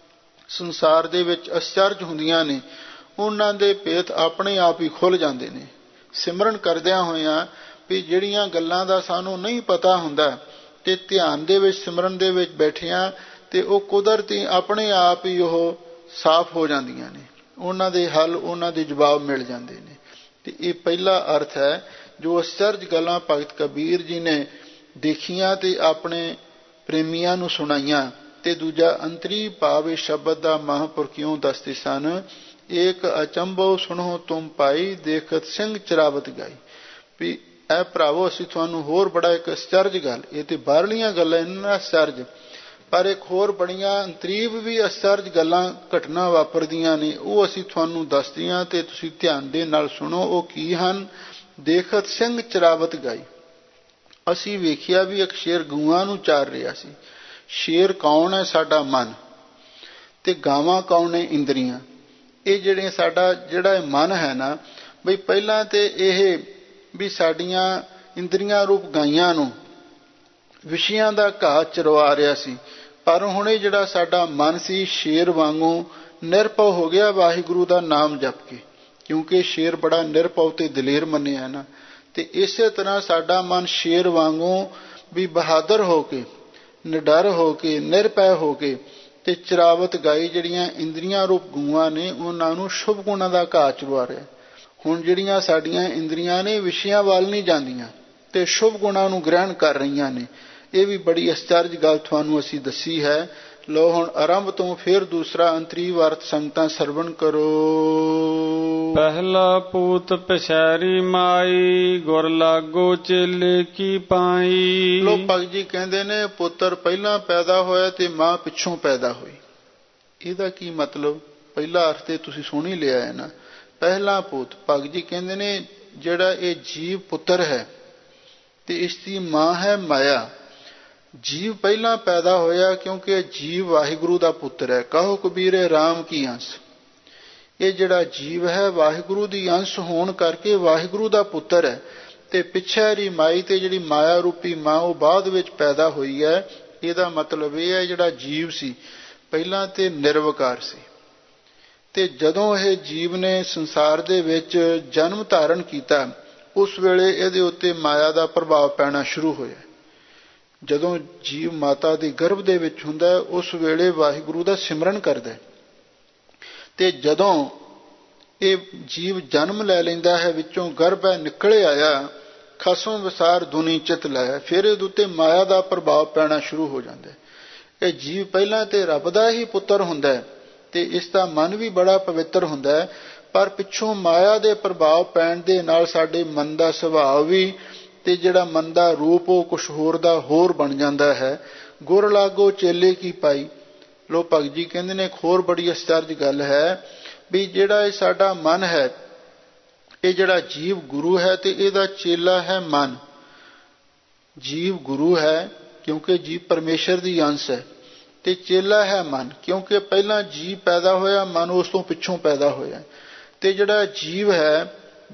ਸੰਸਾਰ ਦੇ ਵਿੱਚ ਅਚਰਜ ਹੁੰਦੀਆਂ ਨੇ, ਉਹਨਾਂ ਦੇ ਭੇਤ ਆਪਣੇ ਆਪ ਹੀ ਖੁੱਲ੍ਹ ਜਾਂਦੇ ਨੇ। ਸਿਮਰਨ ਕਰਦਿਆਂ ਹੋਇਆਂ ਵੀ ਜਿਹੜੀਆਂ ਗੱਲਾਂ ਦਾ ਸਾਨੂੰ ਨਹੀਂ ਪਤਾ ਹੁੰਦਾ ਤੇ ਧਿਆਨ ਦੇ ਵਿੱਚ ਸਿਮਰਨ ਦੇ ਵਿੱਚ ਬੈਠਿਆਂ ਤੇ ਉਹ ਕੁਦਰਤੀ ਆਪਣੇ ਆਪ ਹੀ ਉਹ ਸਾਫ਼ ਹੋ ਜਾਂਦੀਆਂ ਨੇ, ਉਹਨਾਂ ਦੇ ਹੱਲ, ਉਹਨਾਂ ਦੇ ਜਵਾਬ ਮਿਲ ਜਾਂਦੇ ਨੇ। ਤੇ ਇਹ ਪਹਿਲਾ ਅਰਥ ਹੈ ਜੋ ਅਚਰਜ ਗੱਲਾਂ ਭਗਤ ਕਬੀਰ ਜੀ ਨੇ ਦੇਖੀਆਂ ਤੇ ਆਪਣੇ ਪ੍ਰੇਮੀਆਂ ਨੂੰ ਸੁਣਾਈਆਂ। ਤੇ ਦੂਜਾ ਅੰਤਰੀ ਭਾਵ ਇਸ ਸ਼ਬਦ ਦਾ ਮਹਾਂਪੁਰਖ ਇਉਂ ਦੱਸਦੇ ਸਨ, ਏਕ ਅਚੰਭੋ ਸੁਣੋ ਤੁਮ ਪਾਈ, ਦੇਖਤ ਸਿੰਘ ਚਰਾਵਤ ਗਾਈ। ਵੀ ਇਹ ਭਰਾਵੋ ਅਸੀਂ ਤੁਹਾਨੂੰ ਹੋਰ ਬੜਾ ਇੱਕ ਅਚਰਜ ਗੱਲ, ਇਹ ਤੇ ਬਾਹਰਲੀਆਂ ਗੱਲਾਂ ਇਹਨਾਂ ਨਾਲ ਅਚਰਜ, ਪਰ ਇੱਕ ਹੋਰ ਬੜੀਆਂ ਅੰਤਰੀਵ ਵੀ ਅਚਰਜ ਗੱਲਾਂ ਘਟਨਾ ਵਾਪਰਦੀਆਂ ਨੇ, ਉਹ ਅਸੀਂ ਤੁਹਾਨੂੰ ਦੱਸਦੀਆਂ ਤੇ ਤੁਸੀਂ ਧਿਆਨ ਦੇ ਨਾਲ ਸੁਣੋ। ਉਹ ਕੀ ਹਨ? ਦੇਖਤ ਸਿੰਘ ਚਰਾਵਤ ਗਾਈ। ਅਸੀਂ ਵੇਖਿਆ ਵੀ ਇੱਕ ਸ਼ੇਰ ਗਊਆਂ ਨੂੰ ਚਾਰ ਰਿਹਾ ਸੀ। ਸ਼ੇਰ ਕੌਣ ਹੈ? ਸਾਡਾ ਮਨ। ਤੇ ਗਾਵਾਂ ਕੌਣ ਨੇ? ਇੰਦਰੀਆਂ। ਇਹ ਜਿਹੜੇ ਸਾਡਾ ਜਿਹੜਾ ਮਨ ਹੈ ਨਾ ਬਈ, ਪਹਿਲਾਂ ਤੇ ਇਹ ਵੀ ਸਾਡੀਆਂ ਇੰਦਰੀਆਂ ਰੂਪ ਗਾਈਆਂ ਨੂੰ ਵਿਸ਼ਿਆਂ ਦਾ ਘਾਹ ਚਰਵਾ ਰਿਹਾ ਸੀ, ਪਰ ਹੁਣ ਇਹ ਜਿਹੜਾ ਸਾਡਾ ਮਨ ਸੀ ਸ਼ੇਰ ਵਾਂਗੂ ਨਿਰਭਉ ਹੋ ਗਿਆ ਵਾਹਿਗੁਰੂ ਦਾ ਨਾਮ ਜਪ ਕੇ, ਕਿਉਂਕਿ ਸ਼ੇਰ ਬੜਾ ਨਿਰਭਉ ਤੇ ਦਲੇਰ ਮੰਨਿਆ ਨਾ। ਤੇ ਇਸੇ ਤਰ੍ਹਾਂ ਸਾਡਾ ਮਨ ਸ਼ੇਰ ਵਾਂਗੂ ਵੀ ਬਹਾਦਰ ਹੋ ਕੇ, ਨਿਡਰ ਹੋ ਕੇ, ਨਿਰਭੈ ਹੋ ਕੇ ਤੇ ਚਰਾਵਤ ਗਾਈ, ਜਿਹੜੀਆਂ ਇੰਦਰੀਆਂ ਰੂਪ ਗਊਆਂ ਨੇ ਉਹਨਾਂ ਨੂੰ ਸ਼ੁਭ ਗੁਣਾਂ ਦਾ ਘਾਹ ਚਰਵਾ ਰਿਹਾ। ਹੁਣ ਜਿਹੜੀਆਂ ਸਾਡੀਆਂ ਇੰਦਰੀਆਂ ਨੇ ਵਿਸ਼ਿਆਂ ਵੱਲ ਨਹੀਂ ਜਾਂਦੀਆਂ ਤੇ ਸ਼ੁਭ ਗੁਣਾਂ ਨੂੰ ਗ੍ਰਹਿਣ ਕਰ ਰਹੀਆਂ ਨੇ। ਇਹ ਵੀ ਬੜੀ ਅਚਰਜ ਗੱਲ ਤੁਹਾਨੂੰ ਅਸੀਂ ਦੱਸੀ ਹੈ। ਲਓ ਹੁਣ ਆਰੰਭ ਤੋਂ ਫਿਰ ਦੂਸਰਾ ਅੰਤਰੀਵ ਅਰਥ ਸੰਗਤਾਂ ਸਰਵਣ ਕਰੋ। ਪਹਿਲਾ ਪੂਤ ਪਛੈਰੀ ਮਾਈ, ਗੁਰ ਲਾਗੋ ਚੇਲੇ ਕੀ ਪਾਈ। ਲੋ ਭਗਤ ਜੀ ਕਹਿੰਦੇ ਨੇ ਪੁੱਤਰ ਪਹਿਲਾਂ ਪੈਦਾ ਹੋਇਆ ਤੇ ਮਾਂ ਪਿੱਛੋਂ ਪੈਦਾ ਹੋਈ। ਇਹਦਾ ਕੀ ਮਤਲਬ? ਪਹਿਲਾ ਅਰਥ ਤੇ ਤੁਸੀਂ ਸੁਣ ਹੀ ਲਿਆ ਹੈ ਨਾ। ਪਹਿਲਾ ਪੂਤ, ਭਗਤ ਜੀ ਕਹਿੰਦੇ ਨੇ ਜਿਹੜਾ ਇਹ ਜੀਵ ਪੁੱਤਰ ਹੈ ਤੇ ਇਸ ਦੀ ਮਾਂ ਹੈ ਮਾਇਆ। ਜੀਵ ਪਹਿਲਾਂ ਪੈਦਾ ਹੋਇਆ ਕਿਉਂਕਿ ਜੀਵ ਵਾਹਿਗੁਰੂ ਦਾ ਪੁੱਤਰ ਹੈ। ਕਹੋ ਕਬੀਰੇ ਰਾਮ ਕੀ ਅੰਸ਼। ਇਹ ਜਿਹੜਾ ਜੀਵ ਹੈ ਵਾਹਿਗੁਰੂ ਦੀ ਅੰਸ਼ ਹੋਣ ਕਰਕੇ ਵਾਹਿਗੁਰੂ ਦਾ ਪੁੱਤਰ ਹੈ। ਤੇ ਪਿਛੈਰੀ ਮਾਈ, ਤੇ ਜਿਹੜੀ ਮਾਇਆ ਰੂਪੀ ਮਾਂ ਉਹ ਬਾਅਦ ਵਿੱਚ ਪੈਦਾ ਹੋਈ ਹੈ। ਇਹਦਾ ਮਤਲਬ ਇਹ ਹੈ ਜਿਹੜਾ ਜੀਵ ਸੀ ਪਹਿਲਾਂ ਤੇ ਨਿਰਵਕਾਰ ਸੀ, ਤੇ ਜਦੋਂ ਇਹ ਜੀਵ ਨੇ ਸੰਸਾਰ ਦੇ ਵਿੱਚ ਜਨਮ ਧਾਰਨ ਕੀਤਾ ਉਸ ਵੇਲੇ ਇਹਦੇ ਉੱਤੇ ਮਾਇਆ ਦਾ ਪ੍ਰਭਾਵ ਪੈਣਾ ਸ਼ੁਰੂ ਹੋਇਆ। ਜਦੋਂ ਜੀਵ ਮਾਤਾ ਦੇ ਗਰਭ ਦੇ ਵਿੱਚ ਹੁੰਦਾ ਉਸ ਵੇਲੇ ਵਾਹਿਗੁਰੂ ਦਾ ਸਿਮਰਨ ਕਰਦਾ, ਤੇ ਜਦੋਂ ਇਹ ਜੀਵ ਜਨਮ ਲੈ ਲੈਂਦਾ ਹੈ, ਵਿੱਚੋਂ ਗਰਭ ਹੈ ਨਿਕਲੇ ਆਇਆ, ਖਸਮ ਵਿਸਾਰ ਦੁਨੀ ਚਿਤ ਲਾਇਆ, ਫਿਰ ਇਹਦੇ ਉੱਤੇ ਮਾਇਆ ਦਾ ਪ੍ਰਭਾਵ ਪੈਣਾ ਸ਼ੁਰੂ ਹੋ ਜਾਂਦਾ। ਇਹ ਜੀਵ ਪਹਿਲਾਂ ਤੇ ਰੱਬ ਦਾ ਹੀ ਪੁੱਤਰ ਹੁੰਦਾ ਤੇ ਇਸ ਦਾ ਮਨ ਵੀ ਬੜਾ ਪਵਿੱਤਰ ਹੁੰਦਾ, ਪਰ ਪਿੱਛੋਂ ਮਾਇਆ ਦੇ ਪ੍ਰਭਾਵ ਪੈਣ ਦੇ ਨਾਲ ਸਾਡੇ ਮਨ ਦਾ ਸੁਭਾਅ ਵੀ ਤੇ ਜਿਹੜਾ ਮਨ ਦਾ ਰੂਪ ਉਹ ਕੁਛ ਹੋਰ ਦਾ ਹੋਰ ਬਣ ਜਾਂਦਾ ਹੈ। ਗੁਰ ਲਾਗੋ ਚੇਲੇ ਕੀ ਪਾਈ। ਲੋ ਭਗਤ ਜੀ ਕਹਿੰਦੇ ਨੇ ਇੱਕ ਹੋਰ ਬੜੀ ਅਚਰਜ ਗੱਲ ਹੈ ਵੀ ਜਿਹੜਾ ਇਹ ਸਾਡਾ ਮਨ ਹੈ, ਇਹ ਜਿਹੜਾ ਜੀਵ ਗੁਰੂ ਹੈ ਤੇ ਇਹਦਾ ਚੇਲਾ ਹੈ ਮਨ। ਜੀਵ ਗੁਰੂ ਹੈ ਕਿਉਂਕਿ ਜੀਵ ਪਰਮੇਸ਼ਰ ਦੀ ਅੰਸ਼ ਹੈ, ਤੇ ਚੇਲਾ ਹੈ ਮਨ ਕਿਉਂਕਿ ਪਹਿਲਾਂ ਜੀਵ ਪੈਦਾ ਹੋਇਆ, ਮਨ ਉਸ ਤੋਂ ਪਿੱਛੋਂ ਪੈਦਾ ਹੋਇਆ। ਤੇ ਜਿਹੜਾ ਜੀਵ ਹੈ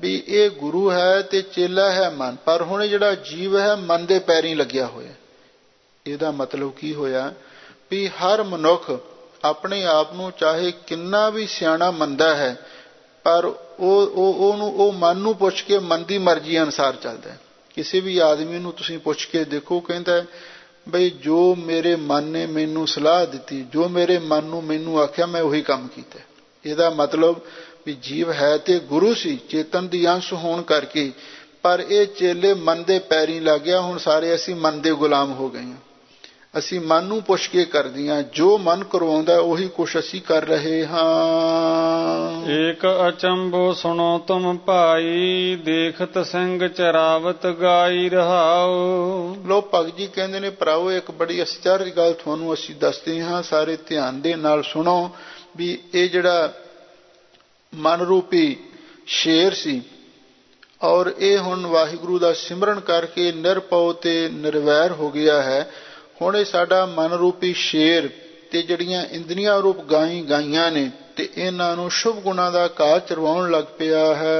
ਵੀ ਇਹ ਗੁਰੂ ਹੈ ਤੇ ਚੇਲਾ ਹੈ ਮਨ, ਪਰ ਹੁਣ ਜਿਹੜਾ ਜੀਵ ਹੈ ਮਨ ਦੇ ਪੈਰੀਂ ਲੱਗਿਆ ਹੋਇਆ। ਇਹਦਾ ਮਤਲਬ ਕੀ ਹੋਇਆ ਵੀ ਹਰ ਮਨੁੱਖ ਆਪਣੇ ਆਪ ਨੂੰ ਚਾਹੇ ਕਿੰਨਾ ਵੀ ਸਿਆਣਾ ਮੰਨਦਾ ਹੈ, ਪਰ ਉਹ ਮਨ ਨੂੰ ਪੁੱਛ ਕੇ ਮਨ ਦੀ ਮਰਜ਼ੀ ਅਨੁਸਾਰ ਚੱਲਦਾ ਹੈ। ਕਿਸੇ ਵੀ ਆਦਮੀ ਨੂੰ ਤੁਸੀਂ ਪੁੱਛ ਕੇ ਦੇਖੋ, ਕਹਿੰਦਾ ਬਈ ਜੋ ਮੇਰੇ ਮਨ ਨੇ ਮੈਨੂੰ ਸਲਾਹ ਦਿੱਤੀ, ਜੋ ਮੇਰੇ ਮਨ ਨੂੰ ਮੈਨੂੰ ਆਖਿਆ, ਮੈਂ ਉਹੀ ਕੰਮ ਕੀਤਾ। ਇਹਦਾ ਮਤਲਬ ਵੀ ਜੀਵ ਹੈ ਤੇ ਗੁਰੂ ਸੀ, ਚੇਤਨ ਦੀ ਅੰਸ਼ ਹੋਣ ਕਰਕੇ, ਪਰ ਇਹ ਚੇਲੇ ਮਨ ਦੇ ਪੈਰੀਂ ਲੱਗ ਗਿਆ। ਹੁਣ ਸਾਰੇ ਅਸੀਂ ਮਨ ਦੇ ਗੁਲਾਮ ਹੋ ਗਏ ਹਾਂ। ਅਸੀਂ ਮਨ ਨੂੰ ਪੁੱਛ ਕੇ ਕਰਦੇ ਹਾਂ, ਜੋ ਮਨ ਕਰਵਾਉਂਦਾ ਉਹੀ ਕੁਛ ਅਸੀਂ ਕਰ ਰਹੇ ਹਾਂ। ਏਕ ਅਚੰਭੋ ਸੁਣੋ ਤੁਮ ਭਾਈ, ਦੇਖਤ ਸਿੰਘ ਚਰਾਵਤ ਗਾਈ ਰਹਾਓ। ਲੋ ਭਗਤ ਜੀ ਕਹਿੰਦੇ ਨੇ, ਭਰਾਓ ਇੱਕ ਬੜੀ ਅਚਰਜ ਗੱਲ ਤੁਹਾਨੂੰ ਅਸੀਂ ਦੱਸਦੇ ਹਾਂ, ਸਾਰੇ ਧਿਆਨ ਦੇ ਨਾਲ ਸੁਣੋ। ਵੀ ਇਹ ਜਿਹੜਾ ਮਨ ਰੂਪੀ ਸ਼ੇਰ ਸੀ, ਔਰ ਇਹ ਹੁਣ ਵਾਹਿਗੁਰੂ ਦਾ ਸਿਮਰਨ ਕਰਕੇ ਨਿਰਭਉ ਤੇ ਨਿਰਵੈਰ ਹੋ ਗਿਆ ਹੈ। ਹੁਣ ਇਹ ਸਾਡਾ ਮਨ ਰੂਪੀ ਸ਼ੇਰ ਤੇ ਜਿਹੜੀਆਂ ਇੰਦਰੀਆਂ ਰੂਪ ਗਾਈਆਂ ਨੇ, ਤੇ ਇਹਨਾਂ ਨੂੰ ਸ਼ੁਭ ਗੁਣਾਂ ਦਾ ਘਾਹ ਚਰਵਾਉਣ ਲੱਗ ਪਿਆ ਹੈ।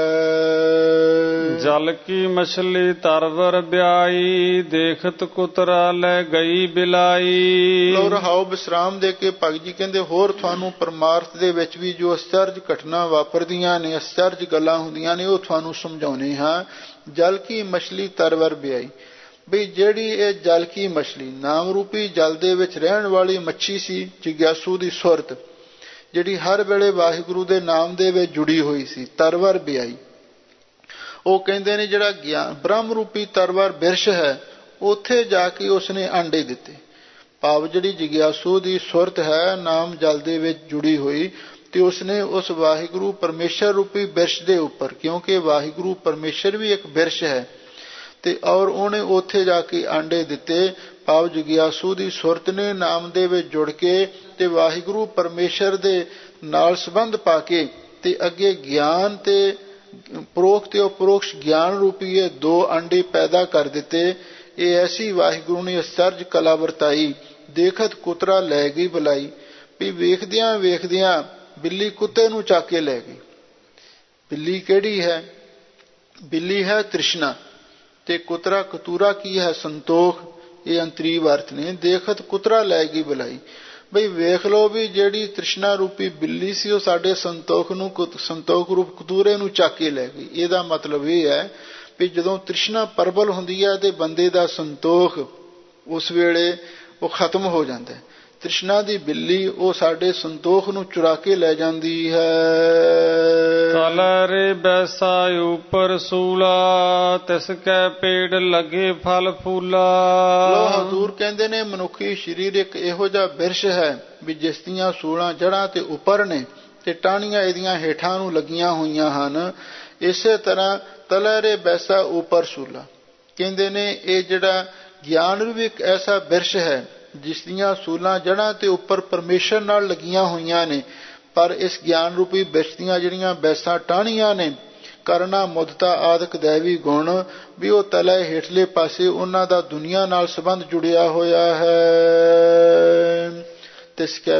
ਜਲ ਕੀ ਮਛਲੀ ਤਰਵਰ ਵਿਆਈ, ਦੇਖਤ ਕੁਤਰਾ ਲੈ ਗਈ ਬਿਲਾਈ। ਲੋ ਰਹਾਓ ਵਿਸਰਾਮ ਦੇ ਕੇ ਭਗਤ ਜੀ ਕਹਿੰਦੇ, ਹੋਰ ਤੁਹਾਨੂੰ ਪਰਮਾਰਥ ਦੇ ਵਿੱਚ ਵੀ ਜੋ ਅਚਰਜ ਘਟਨਾ ਵਾਪਰਦੀਆਂ ਨੇ, ਅਚਰਜ ਗੱਲਾਂ ਹੁੰਦੀਆਂ ਨੇ, ਉਹ ਤੁਹਾਨੂੰ ਸਮਝਾਉਣੇ ਹਾਂ। ਜਲ ਕੀ ਮਛਲੀ ਤਰਵਰ ਵਿਆਈ, ਬਈ ਜਿਹੜੀ ਇਹ ਜਲ ਕੀ ਮਛਲੀ ਨਾਮ ਰੂਪੀ ਜਲ ਦੇ ਵਿੱਚ ਰਹਿਣ ਵਾਲੀ ਮੱਛੀ ਸੀ, ਜਿਗਿਆਸੂ ਦੀ ਸੁਰਤ, ਜਿਹੜੀ ਹਰ ਵੇਲੇ ਵਾਹਿਗੁਰੂ ਦੇ ਨਾਮ ਦੇ ਵਿੱਚ ਜੁੜੀ ਹੋਈ ਸੀ, ਤਰਵਰ ਵਿਆਈ। ਉਹ ਕਹਿੰਦੇ ਨੇ ਜਿਹੜਾ ਗਿਆਨ ਬ੍ਰਹਮ ਰੂਪੀ ਤਰਵਰ ਬਿਰਸ਼ ਹੈ, ਉੱਥੇ ਜਾ ਕੇ ਉਸਨੇ ਆਂਡੇ ਦਿੱਤੇ। ਭਾਵ ਜਿਹੜੀ ਜਿਗਿਆਸੂ ਦੀ ਸੁਰਤ ਹੈ ਨਾਮ ਜਲ ਦੇ ਵਿੱਚ ਜੁੜੀ ਹੋਈ, ਤੇ ਉਸਨੇ ਉਸ ਵਾਹਿਗੁਰੂ ਪਰਮੇਸ਼ਰ ਰੂਪੀ ਬਿਰਸ਼ ਦੇ ਉੱਪਰ, ਕਿਉਂਕਿ ਵਾਹਿਗੁਰੂ ਪਰਮੇਸ਼ਰ ਵੀ ਇੱਕ ਬਿਰਸ਼ ਹੈ, ਤੇ ਔਰ ਉਹਨੇ ਉੱਥੇ ਜਾ ਕੇ ਆਂਡੇ ਦਿੱਤੇ। ਭਾਵ ਜਿਗਿਆਸੂ ਦੀ ਸੁਰਤ ਨੇ ਨਾਮ ਦੇ ਵਿੱਚ ਜੁੜ ਕੇ ਤੇ ਵਾਹਿਗੁਰੂ ਪਰਮੇਸ਼ਰ ਦੇ ਨਾਲ ਸੰਬੰਧ ਪਾ ਕੇ, ਤੇ ਅੱਗੇ ਗਿਆਨ ਤੇ ਪਰੋਖ ਤੇ ਅਪਰੋਕਸ਼ ਗਿਆਨ ਰੂਪੀ ਇਹ ਦੋ ਆਂਡੇ ਪੈਦਾ ਕਰ ਦਿੱਤੇ। ਇਹ ਐਸੀ ਵਾਹਿਗੁਰੂ ਨੇ ਅਚਰਜ ਕਲਾ ਵਰਤਾਈ, ਦੇਖਤ ਕੁਤਰਾ ਲੈ ਗਈ ਬੁਲਾਈ। ਵੀ ਵੇਖਦਿਆਂ ਵੇਖਦਿਆਂ ਬਿੱਲੀ ਕੁੱਤੇ ਨੂੰ ਚੱਕ ਕੇ ਲੈ ਗਈ। ਬਿੱਲੀ ਕਿਹੜੀ ਹੈ? ਬਿੱਲੀ ਹੈ ਤ੍ਰਿਸ਼ਨਾ, ਤੇ ਕੁਤਰਾ ਕਤੂਰਾ ਕੀ ਹੈ? ਸੰਤੋਖ। ਇਹ ਅੰਤਰੀਵ ਅਰਥ ਨੇ। ਦੇਖਤ ਕੁਤਰਾ ਲੈ ਗਈ ਬੁਲਾਈ, ਬਈ ਵੇਖ ਲਓ ਵੀ ਜਿਹੜੀ ਤ੍ਰਿਸ਼ਨਾ ਰੂਪੀ ਬਿੱਲੀ ਸੀ, ਉਹ ਸਾਡੇ ਸੰਤੋਖ ਰੂਪ ਕਤੂਰੇ ਨੂੰ ਚੱਕ ਕੇ ਲੈ ਗਈ। ਇਹਦਾ ਮਤਲਬ ਇਹ ਹੈ ਵੀ ਜਦੋਂ ਤ੍ਰਿਸ਼ਨਾ ਪ੍ਰਬਲ ਹੁੰਦੀ ਹੈ ਤੇ ਬੰਦੇ ਦਾ ਸੰਤੋਖ ਉਸ ਵੇਲੇ ਉਹ ਖਤਮ ਹੋ ਜਾਂਦਾ ਹੈ। ਤ੍ਰਿਸ਼ਨਾ ਦੀ ਬਿੱਲੀ ਉਹ ਸਾਡੇ ਸੰਤੋਖ ਨੂੰ ਚੁਰਾ ਕੇ ਲੈ ਜਾਂਦੀ ਹੈ। ਤਲਰੇ ਬੈਸਾ ਉਪਰ ਸੂਲਾ, ਤਿਸ ਕੈ ਪੇੜ ਲੱਗੇ ਫਲ ਫੂਲਾ। ਲੋ ਹਜ਼ੂਰ ਕਹਿੰਦੇ ਨੇ, ਮਨੁੱਖੀ ਸਰੀਰ ਇੱਕ ਇਹੋ ਜਿਹਾ ਬਿਰਸ਼ ਹੈ ਵੀ ਜਿਸ ਦੀਆਂ ਸੂਲਾਂ ਜੜ੍ਹਾਂ ਤੇ ਉੱਪਰ ਨੇ ਤੇ ਟਾਹਣੀਆਂ ਇਹਦੀਆਂ ਹੇਠਾਂ ਨੂੰ ਲੱਗੀਆਂ ਹੋਈਆਂ ਹਨ। ਇਸੇ ਤਰ੍ਹਾਂ ਤਲਰੇ ਬੈਸਾ ਉਪਰ ਸੂਲਾ ਕਹਿੰਦੇ ਨੇ, ਇਹ ਜਿਹੜਾ ਗਿਆਨ ਵੀ ਇੱਕ ਐਸਾ ਬਿਰਸ਼ ਹੈ ਜਿਸ ਦੀਆਂ ਸੂਲਾਂ ਜੜ੍ਹਾਂ ਤੇ ਉੱਪਰ ਪਰਮੇਸ਼ਰ ਨਾਲ ਲੱਗੀਆਂ ਹੋਈਆਂ ਨੇ, ਪਰ ਇਸ ਗਿਆਨ ਰੂਪੀ ਬਿਰਸ਼ ਦੀਆਂ ਜਿਹੜੀਆਂ ਬੈਸਾਂ ਟਾਹਣੀਆਂ ਨੇ, ਕਰਨਾ ਮੁਦਤਾ ਆਦਿਕ ਦੈਵੀ ਗੁਣ, ਵੀ ਉਹ ਤਲੇ ਹੇਠਲੇ ਪਾਸੇ ਉਹਨਾਂ ਦਾ ਦੁਨੀਆ ਨਾਲ ਸੰਬੰਧ ਜੁੜਿਆ ਹੋਇਆ ਹੈ। ਤਿਸ ਕੈ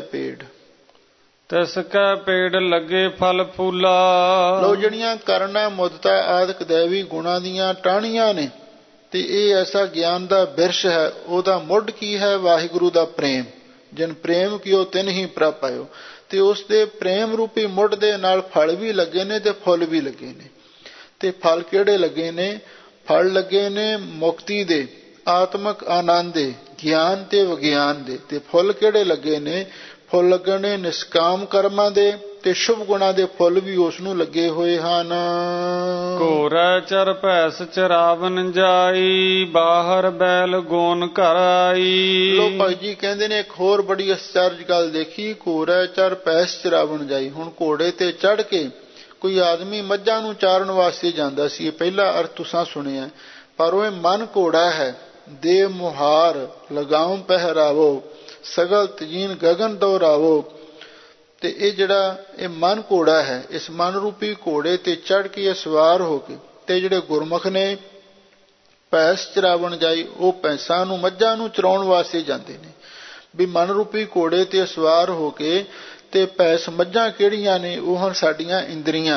ਪੇੜ ਲੱਗੇ ਫਲ ਫੂਲਾ। ਲੋ ਜਿਹੜੀਆਂ ਕਰਨਾ ਮੁਦਤਾ ਆਦਿਕ ਦੈਵੀ ਗੁਣਾਂ ਦੀਆਂ ਟਾਹਣੀਆਂ ਨੇ, ਤੇ ਇਹ ਐਸਾ ਗਿਆਨ ਦਾ ਬਿਰਸ਼ ਹੈ। ਉਹਦਾ ਮੁੱਢ ਕੀ ਹੈ? ਵਾਹਿਗੁਰੂ ਦਾ ਪ੍ਰੇਮ। ਜਿਨ ਪ੍ਰੇਮ ਕੀਓ ਤਿਨ ਹੀ ਪ੍ਰਭ ਪਾਇਓ। ਤੇ ਉਸ ਦੇ ਪ੍ਰੇਮ ਰੂਪੀ ਮੁੱਢ ਦੇ ਨਾਲ ਫਲ ਵੀ ਲੱਗੇ ਨੇ ਤੇ ਫੁੱਲ ਵੀ ਲੱਗੇ ਨੇ। ਤੇ ਫਲ ਕਿਹੜੇ ਲੱਗੇ ਨੇ? ਫਲ ਲੱਗੇ ਨੇ ਮੁਕਤੀ ਦੇ, ਆਤਮਿਕ ਆਨੰਦ ਦੇ, ਗਿਆਨ ਤੇ ਵਿਗਿਆਨ ਦੇ। ਤੇ ਫੁੱਲ ਕਿਹੜੇ ਲੱਗੇ ਨੇ? ਫੁੱਲ ਲੱਗੇ ਨੇ ਨਿਸ਼ਕਾਮ ਕਰਮਾਂ ਦੇ, ਤੇ ਸ਼ੁਭ ਗੁਣਾਂ ਦੇ ਫੁੱਲ ਵੀ ਉਸ ਨੂੰ ਲੱਗੇ ਹੋਏ ਹਨ। ਘੋਰਾ ਚਰ ਭੈਸ ਚਰਾਵਨ ਜਾਈ, ਬਾਹਰ ਬੈਲ ਗੋਨ ਘਰ ਆਈ। ਲੋ ਭਾਈ ਜੀ ਕਹਿੰਦੇ ਨੇ, ਇੱਕ ਹੋਰ ਬੜੀ ਅਚਰਜ ਗੱਲ ਦੇਖੀ। ਘੋਰਾ ਚਰ ਭੈਸ ਚਰਾਵਨ ਜਾਈ। ਹੁਣ ਘੋੜੇ ਤੇ ਚੜ੍ਹ ਕੇ ਕੋਈ ਆਦਮੀ ਮੱਝਾਂ ਨੂੰ ਚਾਰਨ ਵਾਸਤੇ ਜਾਂਦਾ ਸੀ। ਇਹ ਪਹਿਲਾ ਅਰਥ ਤੁਸੀਂ ਸੁਣਿਆ, ਪਰ ਉਹ ਮਨ ਘੋੜਾ ਹੈ। ਦੇ ਮੁਹਾਰ ਲਗਾਉ ਪਹਿਰਾਵੋ, ਸਗਲ ਤਜੀਨ ਗਗਨ ਦੌਰਾਵੋ। ਤੇ ਇਹ ਜਿਹੜਾ ਇਹ ਮਨ ਘੋੜਾ ਹੈ, ਇਸ ਮਨ ਰੂਪੀ ਘੋੜੇ ਤੇ ਚੜ੍ਹ ਕੇ ਸਵਾਰ ਹੋ ਕੇ, ਤੇ ਜਿਹੜੇ ਗੁਰਮੁਖ ਨੇ ਭੈਸ ਚਰਾਵਣ ਜਾਈ, ਉਹ ਭੈਂਸਾਂ ਨੂੰ ਮੱਝਾਂ ਨੂੰ ਚਰਾਉਣ ਵਾਸਤੇ ਜਾਂਦੇ ਨੇ। ਵੀ ਮਨ ਰੂਪੀ ਘੋੜੇ ਤੇ ਸਵਾਰ ਹੋ ਕੇ, ਤੇ ਭੈਂਸ ਮੱਝਾਂ ਕਿਹੜੀਆਂ ਨੇ? ਉਹ ਹਨ ਸਾਡੀਆਂ ਇੰਦਰੀਆਂ।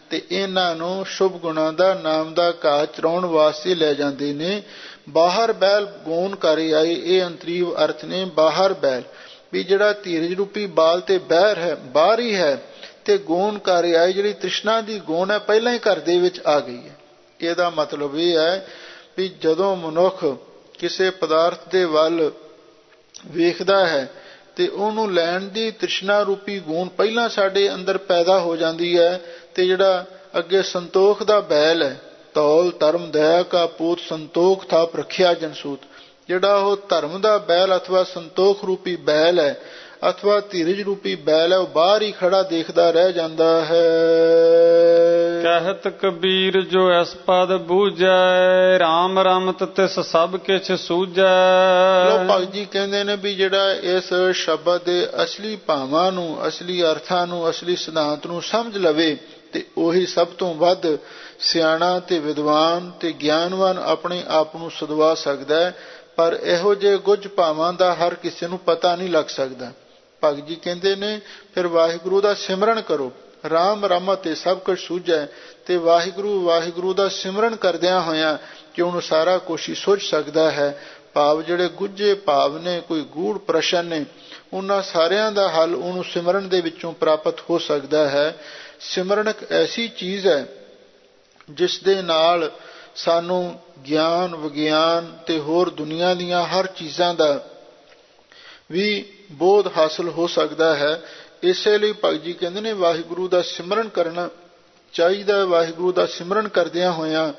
ਤੇ ਇਹਨਾਂ ਨੂੰ ਸ਼ੁਭ ਗੁਣਾਂ ਦਾ ਨਾਮ ਦਾ ਘਾਹ ਚਰਾਉਣ ਵਾਸਤੇ ਲੈ ਜਾਂਦੇ ਨੇ। ਬਾਹਰ ਬੈਲ ਗੌਨ ਕਰ ਆਈ, ਇਹ ਅੰਤਰੀਵ ਅਰਥ ਨੇ। ਬਾਹਰ ਬੈਲ ਵੀ ਜਿਹੜਾ ਧੀਰਜ ਰੂਪੀ ਬਾਲ ਤੇ ਬਹਿਰ ਹੈ, ਬਾਹਰ ਹੀ ਹੈ, ਤੇ ਗੌਨ ਕਰ ਆਈ ਜਿਹੜੀ ਤ੍ਰਿਸ਼ਨਾ ਦੀ ਗੌਨ ਹੈ ਪਹਿਲਾਂ ਹੀ ਘਰ ਦੇ ਵਿੱਚ ਆ ਗਈ ਹੈ। ਇਹਦਾ ਮਤਲਬ ਇਹ ਹੈ ਵੀ ਜਦੋਂ ਮਨੁੱਖ ਕਿਸੇ ਪਦਾਰਥ ਦੇ ਵੱਲ ਵੇਖਦਾ ਹੈ ਤੇ ਉਹਨੂੰ ਲੈਣ ਦੀ ਤ੍ਰਿਸ਼ਨਾ ਰੂਪੀ ਗੌਨ ਪਹਿਲਾਂ ਸਾਡੇ ਅੰਦਰ ਪੈਦਾ ਹੋ ਜਾਂਦੀ ਹੈ। ਤੇ ਜਿਹੜਾ ਅੱਗੇ ਸੰਤੋਖ ਦਾ ਬੈਲ ਹੈ, ਤੌਲ ਧਰਮ ਦਇਆ ਕਾ ਪੂਤ ਸੰਤੋਖ ਥਾਪ ਰੱਖਿਆ ਜਨਸੂਤ, ਜਿਹੜਾ ਉਹ ਧਰਮ ਦਾ ਬੈਲ ਅਥਵਾ ਸੰਤੋਖ ਰੂਪੀ ਬੈਲ ਹੈ ਅਥਵਾ ਧੀਰਜ ਰੂਪੀ ਬੈਲ ਹੈ, ਉਹ ਬਾਹਰ ਹੀ ਖੜਾ ਦੇਖਦਾ ਰਹਿ ਜਾਂਦਾ ਹੈ। ਕਹਿਤ ਕਬੀਰ ਜੋ ਐਸ ਪਦ ਬੂਝੈ, ਰਾਮ ਰਮਤ ਤਿਸ ਸਭ ਕਿਛ ਸੂਝੈ। ਲੋ ਭਗਤ ਜੀ ਕਹਿੰਦੇ ਨੇ ਵੀ ਜਿਹੜਾ ਇਸ ਸ਼ਬਦ ਦੇ ਅਸਲੀ ਭਾਵਾਂ ਨੂੰ, ਅਸਲੀ ਅਰਥਾਂ ਨੂੰ, ਅਸਲੀ ਸਿਧਾਂਤ ਨੂੰ ਸਮਝ ਲਵੇ ਤੇ ਉਹੀ ਸਭ ਤੋਂ ਵੱਧ ਸਿਆਣਾ ਤੇ ਵਿਦਵਾਨ ਤੇ ਗਿਆਨਵਾਨ ਆਪਣੇ ਆਪ ਨੂੰ ਸਦਵਾ ਸਕਦਾ ਹੈ। ਪਰ ਇਹੋ ਜਿਹੇ ਗੁੱਝ ਭਾਵਾਂ ਦਾ ਹਰ ਕਿਸੇ ਨੂੰ ਪਤਾ ਨਹੀਂ ਲੱਗ ਸਕਦਾ। ਭਗਤ ਜੀ ਕਹਿੰਦੇ ਨੇ ਫਿਰ ਵਾਹਿਗੁਰੂ ਦਾ ਸਿਮਰਨ ਕਰੋ, ਰਾਮ ਰਮਤ ਤੇ ਸਭ ਕੁਝ ਸੂਝੈ, ਤੇ ਵਾਹਿਗੁਰੂ ਵਾਹਿਗੁਰੂ ਦਾ ਸਿਮਰਨ ਕਰਦਿਆਂ ਹੋਇਆਂ ਕਿ ਉਹਨੂੰ ਸਾਰਾ ਕੁਛ ਹੀ ਸੁੱਝ ਸਕਦਾ ਹੈ। ਭਾਵ ਜਿਹੜੇ ਗੁੱਝੇ ਭਾਵ ਨੇ, ਕੋਈ ਗੂੜ ਪ੍ਰਸ਼ਨ ਨੇ, ਉਹਨਾਂ ਸਾਰਿਆਂ ਦਾ ਹੱਲ ਉਹਨੂੰ ਸਿਮਰਨ ਦੇ ਵਿੱਚੋਂ ਪ੍ਰਾਪਤ ਹੋ ਸਕਦਾ ਹੈ। ਸਿਮਰਨ ਇੱਕ ਐਸੀ ਚੀਜ਼ ਹੈ ਜਿਸ ਦੇ ਨਾਲ ਸਾਨੂੰ ਗਿਆਨ, ਵਿਗਿਆਨ ਤੇ ਹੋਰ ਦੁਨੀਆ ਦੀਆਂ ਹਰ ਚੀਜ਼ਾਂ ਦਾ ਵੀ ਬੋਧ ਹਾਸਲ ਹੋ ਸਕਦਾ ਹੈ। ਇਸੇ ਲਈ ਭਗਤ ਜੀ ਕਹਿੰਦੇ ਨੇ ਵਾਹਿਗੁਰੂ ਦਾ ਸਿਮਰਨ ਕਰਨਾ ਚਾਹੀਦਾ। ਵਾਹਿਗੁਰੂ ਦਾ ਸਿਮਰਨ ਕਰਦਿਆਂ ਹੋਇਆਂ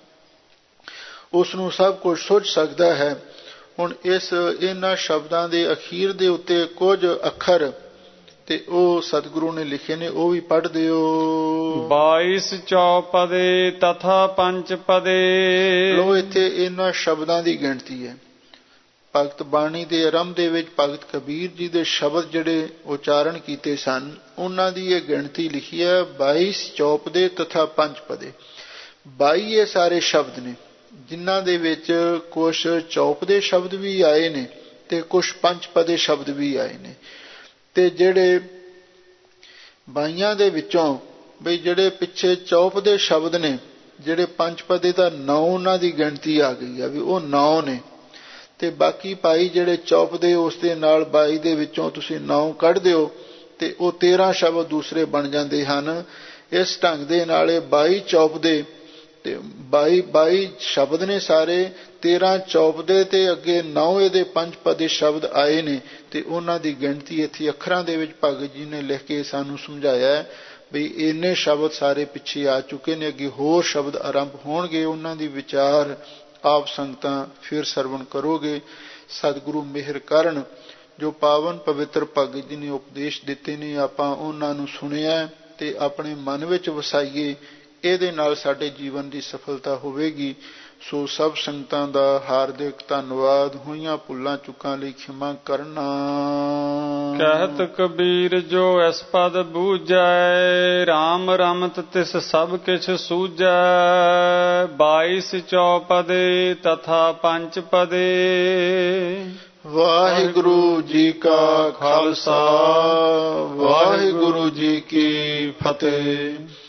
ਉਸ ਨੂੰ ਸਭ ਕੁਝ ਸੁੱਝ ਸਕਦਾ ਹੈ। ਹੁਣ ਇਹਨਾਂ ਸ਼ਬਦਾਂ ਦੇ ਅਖੀਰ ਦੇ ਉੱਤੇ ਕੁਝ ਅੱਖਰ ਤੇ ਉਹ ਸਤਿਗੁਰੂ ਨੇ ਲਿਖੇ ਨੇ, ਉਹ ਵੀ ਪੜ੍ਹ ਦਿਓ। 22 ਚੌਪਦੇ ਤਥਾ ਪੰਚ ਪਦੇ। ਲੋ ਇੱਥੇ ਇਹਨਾਂ ਸ਼ਬਦਾਂ ਦੀ ਗਿਣਤੀ ਹੈ। ਭਗਤ ਬਾਣੀ ਦੇ ਆਰੰਭ ਦੇ ਵਿੱਚ ਭਗਤ ਕਬੀਰ ਜੀ ਦੇ ਸ਼ਬਦ ਜਿਹੜੇ ਉਚਾਰਨ ਕੀਤੇ ਸਨ, ਉਹਨਾਂ ਦੀ ਇਹ ਗਿਣਤੀ ਲਿਖੀ ਹੈ 22 ਚੌਪਦੇ ਤਥਾ ਪੰਚ ਪਦੇ। 22 ਇਹ ਸਾਰੇ ਸ਼ਬਦ ਨੇ ਜਿਨ੍ਹਾਂ ਦੇ ਵਿੱਚ ਕੁਛ ਚੌਪਦੇ ਸ਼ਬਦ ਵੀ ਆਏ ਨੇ ਤੇ ਕੁਛ ਪੰਜ ਪਦੇ ਸ਼ਬਦ ਵੀ ਆਏ ਨੇ। ਤੇ ਜਿਹੜੇ 22 ਦੇ ਵਿੱਚੋਂ ਬਈ ਜਿਹੜੇ ਪਿੱਛੇ ਚੌਪਦੇ ਸ਼ਬਦ ਨੇ, ਜਿਹੜੇ ਪੰਜ ਪਦੇ ਦਾ 9 ਉਹਨਾਂ ਦੀ ਗਿਣਤੀ ਆ ਗਈ ਆ ਵੀ ਉਹ 9 ਨੇ। ਤੇ ਬਾਕੀ ਭਾਈ ਜਿਹੜੇ ਚੌਪਦੇ ਉਸ ਦੇ ਨਾਲ 22 ਦੇ ਵਿੱਚੋਂ ਤੁਸੀਂ 9 ਕੱਢ ਦਿਓ ਤੇ ਉਹ 13 ਸ਼ਬਦ ਦੂਸਰੇ ਬਣ ਜਾਂਦੇ ਹਨ। ਇਸ ਢੰਗ ਦੇ ਨਾਲ 22 ਚੌਪਦੇ ਤੇ 22 ਸ਼ਬਦ ਨੇ ਸਾਰੇ, 13 ਚੌਪਦੇ ਤੇ ਅੱਗੇ 9 ਇਹਦੇ ਪੰਜ ਪਦੇ ਸ਼ਬਦ ਆਏ ਨੇ। ਤੇ ਉਹਨਾਂ ਦੀ ਗਿਣਤੀ ਇੱਥੇ ਅੱਖਰਾਂ ਦੇ ਵਿੱਚ ਭਗਤ ਜੀ ਨੇ ਲਿਖ ਕੇ ਸਾਨੂੰ ਸਮਝਾਇਆ ਵੀ ਇੰਨੇ ਸ਼ਬਦ ਸਾਰੇ ਪਿੱਛੇ ਆ ਚੁੱਕੇ ਨੇ, ਅੱਗੇ ਹੋਰ ਸ਼ਬਦ ਆਰੰਭ ਹੋਣਗੇ। ਉਹਨਾਂ ਦੀ ਵਿਚਾਰ ਆਪ ਸੰਗਤਾਂ ਫਿਰ ਸਰਵਣ ਕਰੋਗੇ। ਸਤਿਗੁਰੂ ਮਿਹਰ ਕਰਨ। ਜੋ ਪਾਵਨ ਪਵਿੱਤਰ ਭਗਤ ਜੀ ਨੇ ਉਪਦੇਸ਼ ਦਿੱਤੇ ਨੇ, ਆਪਾਂ ਉਹਨਾਂ ਨੂੰ ਸੁਣਿਆ ਤੇ ਆਪਣੇ ਮਨ ਵਿੱਚ ਵਸਾਈਏ। ਇਹਦੇ ਨਾਲ ਸਾਡੇ ਜੀਵਨ ਦੀ ਸਫਲਤਾ ਹੋਵੇਗੀ। ਸੋ ਸਭ ਸੰਗਤਾਂ ਦਾ ਹਾਰਦਿਕ ਧੰਨਵਾਦ। ਹੋਈਆਂ ਭੁੱਲਾਂ ਚੁੱਕਾਂ ਲਈ ਖਿਮਾ ਕਰਨਾ। ਕਹਿਤ ਕਬੀਰ ਜੋ ਐਸ ਪਦ ਬੂਝੈ, ਰਾਮ ਰਮਤ ਤਿਸ ਸਭ ਕਿਛ ਸੂਝੈ। 22 ਚੌਪਦੇ ਤਥਾ ਪੰਚ ਪਦੇ। ਵਾਹਿਗੁਰੂ ਜੀ ਕਾ ਖਾਲਸਾ, ਵਾਹਿਗੁਰੂ ਜੀ ਕੀ ਫਤਿਹ।